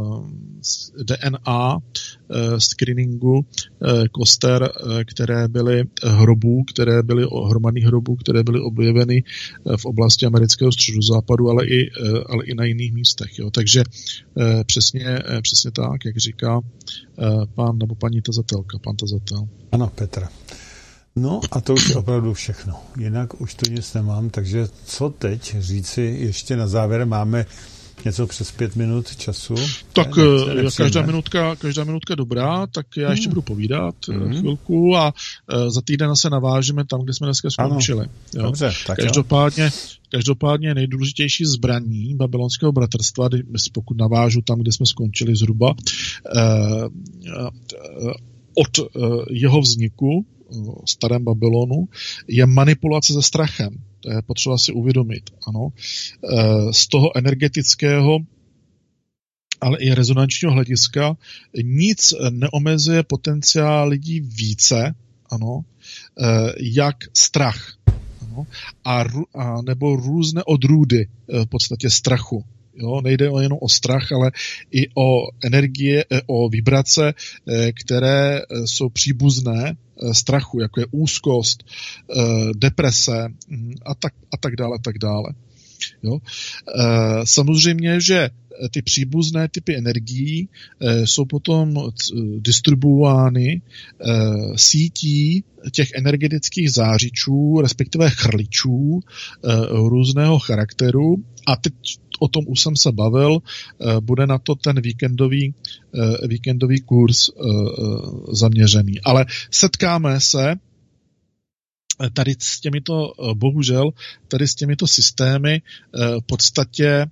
DNA screeningu koster, které byly hromadných hrobů, které byly objeveny v oblasti amerického středozápadu, ale i na jiných místech. Jo. Takže přesně tak, jak říká pán nebo paní tazatelka, pan tazatel. Ano, Petra. No a to už je opravdu všechno. Jinak už tu nic nemám, takže co teď říci ještě na závěr? Máme něco přes 5 minut času. Tak každá minutka dobrá, tak já ještě budu povídat chvilku a za týden se navážeme tam, kde jsme dneska skončili. Jo. Dobře, tak Každopádně nejdůležitější zbraní babylonského bratrstva, pokud navážu tam, kde jsme skončili zhruba, od jeho vzniku v starém Babylonu, je manipulace se strachem. To je potřeba si uvědomit. Ano. Z toho energetického, ale i rezonančního hlediska nic neomezuje potenciál lidí více, ano, jak strach. Ano, a nebo různé odrůdy v podstatě strachu. Jo, nejde jenom o strach, ale i o energie, o vibrace, které jsou příbuzné strachu, jako je úzkost, deprese a tak dále. Jo. Samozřejmě, že ty příbuzné typy energií jsou potom distribuovány sítí těch energetických zářičů, respektive chrličů různého charakteru. A teď o tom už jsem se bavil, bude na to ten víkendový kurz zaměřený. Ale setkáme se tady s těmito, bohužel, tady s těmito systémy v podstatě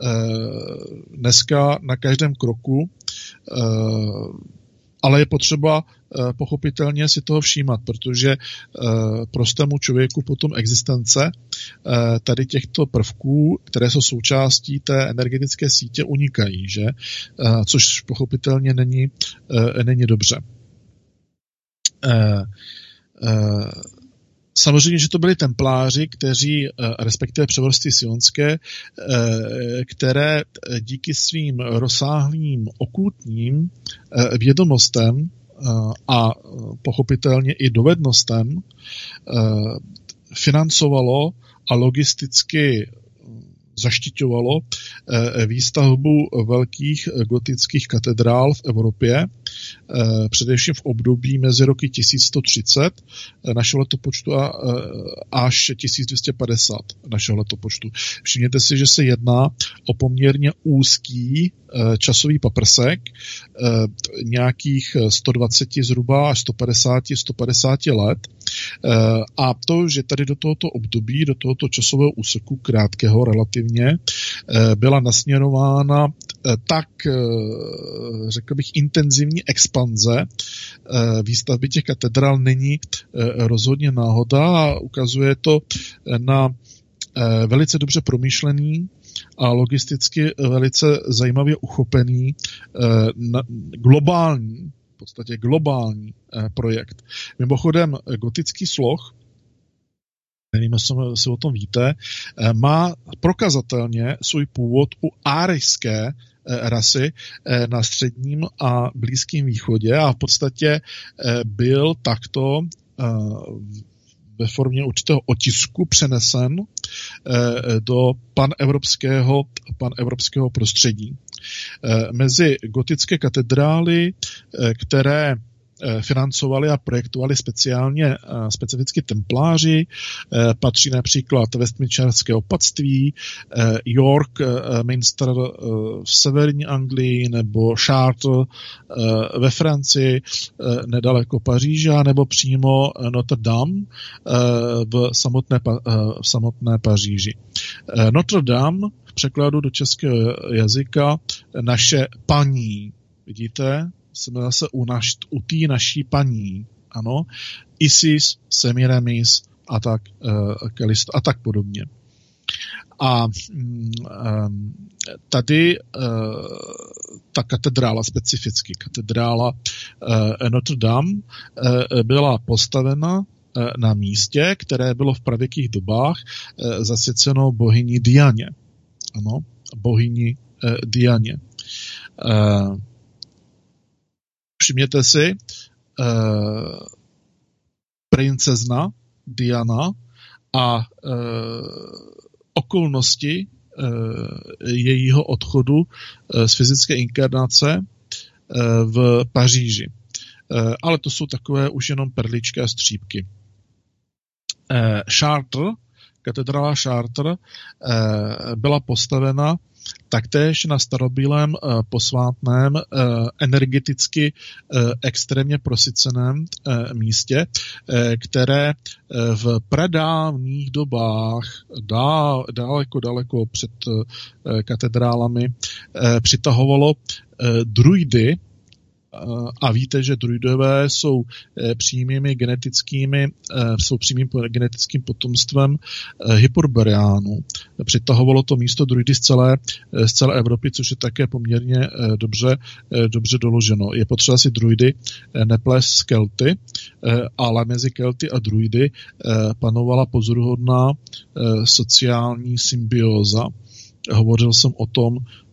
dneska na každém kroku, ale je potřeba pochopitelně si toho všímat, protože prostému člověku potom existence tady těchto prvků, které jsou součástí té energetické sítě, unikají, že? Což pochopitelně není dobře. Samozřejmě, že to byli templáři, kteří, respektive převrstvy sionské, které díky svým rozsáhlým okultním vědomostem a pochopitelně i dovednostem financovalo a logisticky zaštiťovalo výstavbu velkých gotických katedrál v Evropě, především v období mezi roky 1130 našeho letopočtu až 1250 našeho letopočtu. Všimněte si, že se jedná o poměrně úzký časový paprsek, nějakých 120 zhruba až 150 let. A to, že tady do tohoto období, do tohoto časového úseku, krátkého relativně, byla nasměrována tak, řekl bych, intenzivní expanze výstavby těch katedrál není rozhodně náhoda a ukazuje to na velice dobře promyšlený a logisticky velice zajímavě uchopený v podstatě globální projekt. Mimochodem, gotický sloh, nevím, jestli o tom víte, má prokazatelně svůj původ u árijské rasy na Středním a Blízkém východě a v podstatě byl takto ve formě určitého otisku přenesen do panevropského prostředí. Mezi gotické katedrály, které financovali a projektovali specificky templáři, patří například Westminsterské opatství, York Minster v severní Anglii nebo Chartres ve Francii nedaleko Paříže, nebo přímo Notre Dame v samotné Paříži. Notre Dame v překladu do českého jazyka naše paní, vidíte? Jsme zase u té naší paní, ano, Isis, Semiramis a tak, Kalisto a tak podobně. A tady ta katedrála, specificky katedrála Notre Dame, byla postavena na místě, které bylo v pravěkých dobách zasvěceno bohyni Dianě. Ano, bohyni Dianě. Všimněte si, princezna Diana a okolnosti jejího odchodu z fyzické inkarnace v Paříži. Ale to jsou takové už jenom perličky a střípky. Chartres, katedrála Chartres byla postavena taktéž na starobylém posvátném, energeticky extrémně prosyceném místě, které v pradávných dobách, daleko před katedrálami, přitahovalo druidy. A víte, že druidové jsou přímým genetickým potomstvem Hyperboreánů. Přitahovalo to místo druidy z celé Evropy, což je také poměrně dobře doloženo. Je potřeba si druidy neplést s Kelty, ale mezi Kelty a druidy panovala pozoruhodná sociální symbióza. Hovořil jsem o tom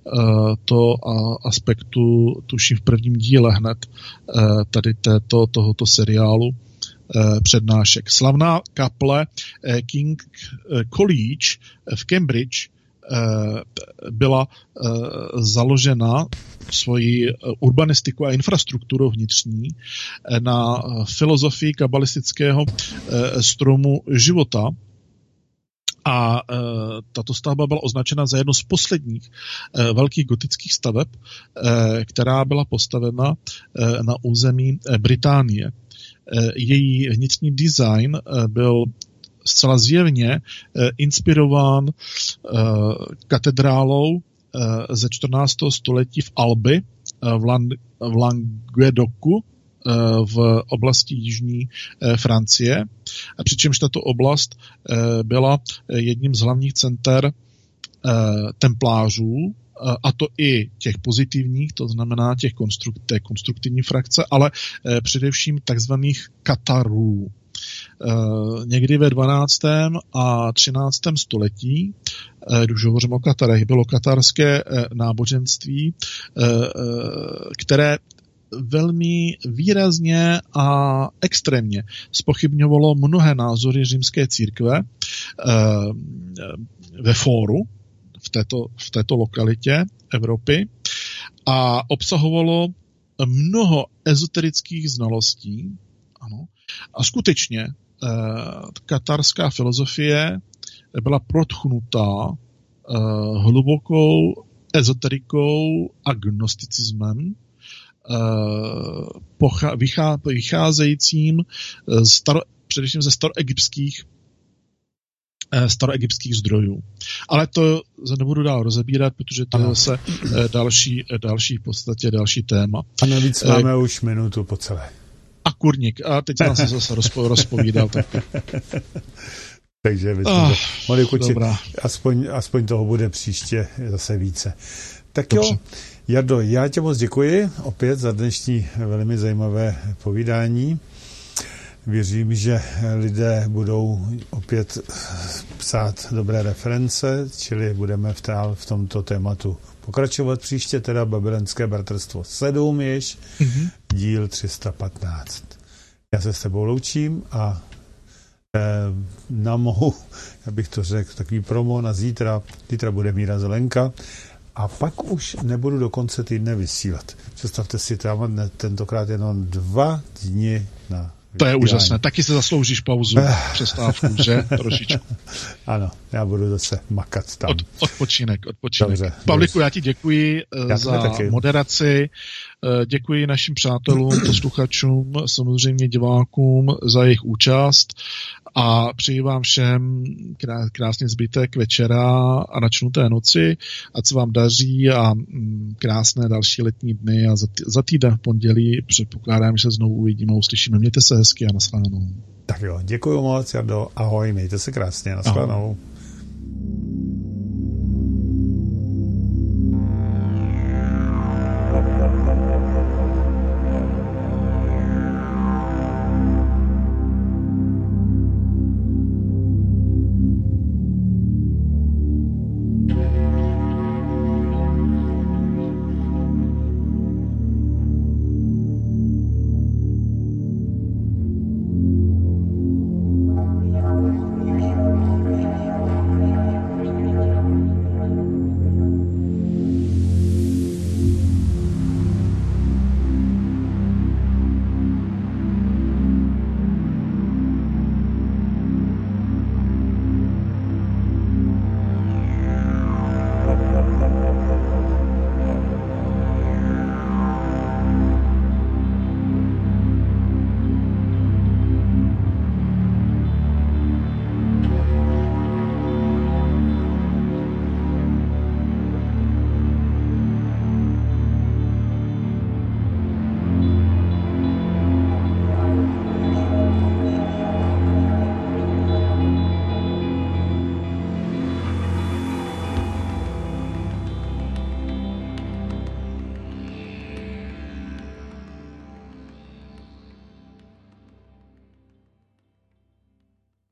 aspektu, tuším v prvním díle hned tady tohoto seriálu přednášek. Slavná kaple King College v Cambridge byla založena svoji urbanistiku a infrastrukturu vnitřní na filozofii kabalistického stromu života. A tato stavba byla označena za jednu z posledních velkých gotických staveb, která byla postavena na území Británie. Její vnitřní design byl zcela zjevně inspirován katedrálou ze 14. století v Albi v Languedocu, v oblasti jižní Francie, přičemž tato oblast byla jedním z hlavních center templářů, a to i těch pozitivních, to znamená té konstruktivní frakce, ale především takzvaných katarů. Někdy ve 12. a 13. století, když hovořím o Katarech, bylo katarské náboženství, které velmi výrazně a extrémně zpochybňovalo mnohé názory římské církve ve fóru v této lokalitě Evropy a obsahovalo mnoho ezoterických znalostí. Ano. A skutečně katarská filozofie byla protchnutá hlubokou ezoterikou a gnosticismem, vycházejícím především ze staroegyptských zdrojů. Ale to nebudu dál rozebírat, protože to je zase další téma. A navíc máme už minutu po celé. A kurník. A teď jsem se zase rozpovídal. Takže aspoň toho bude příště zase více. Tak dobře. Jo, Jardo, já tě moc děkuji opět za dnešní velmi zajímavé povídání. Věřím, že lidé budou opět psát dobré reference, čili budeme v tomto tématu pokračovat příště, teda Babylonské bratrstvo 7 díl 315. Já se s tebou loučím a na mou, já bych to řekl, takový promo na zítra. Zítra bude Míra Zelenka. A pak už nebudu do konce týdne vysílat. Představte si, tentokrát jenom 2 dny na to je úžasné. Taky se zasloužíš pauzu, přestávku, že? Trošičku. Ano, já budu zase makat tam. Odpočinek. Dobře, Pavliku, já ti děkuji za moderaci. Děkuji našim přátelům, posluchačům, samozřejmě divákům za jejich účast a přeji vám všem krásný zbytek večera a načnuté noci, ať se vám daří a krásné další letní dny a za týden v pondělí předpokládám, že se znovu uvidíme a uslyšíme. Mějte se hezky a nashledanou. Tak jo, děkuji moc, Jardo, ahoj, mějte se krásně, nashledanou.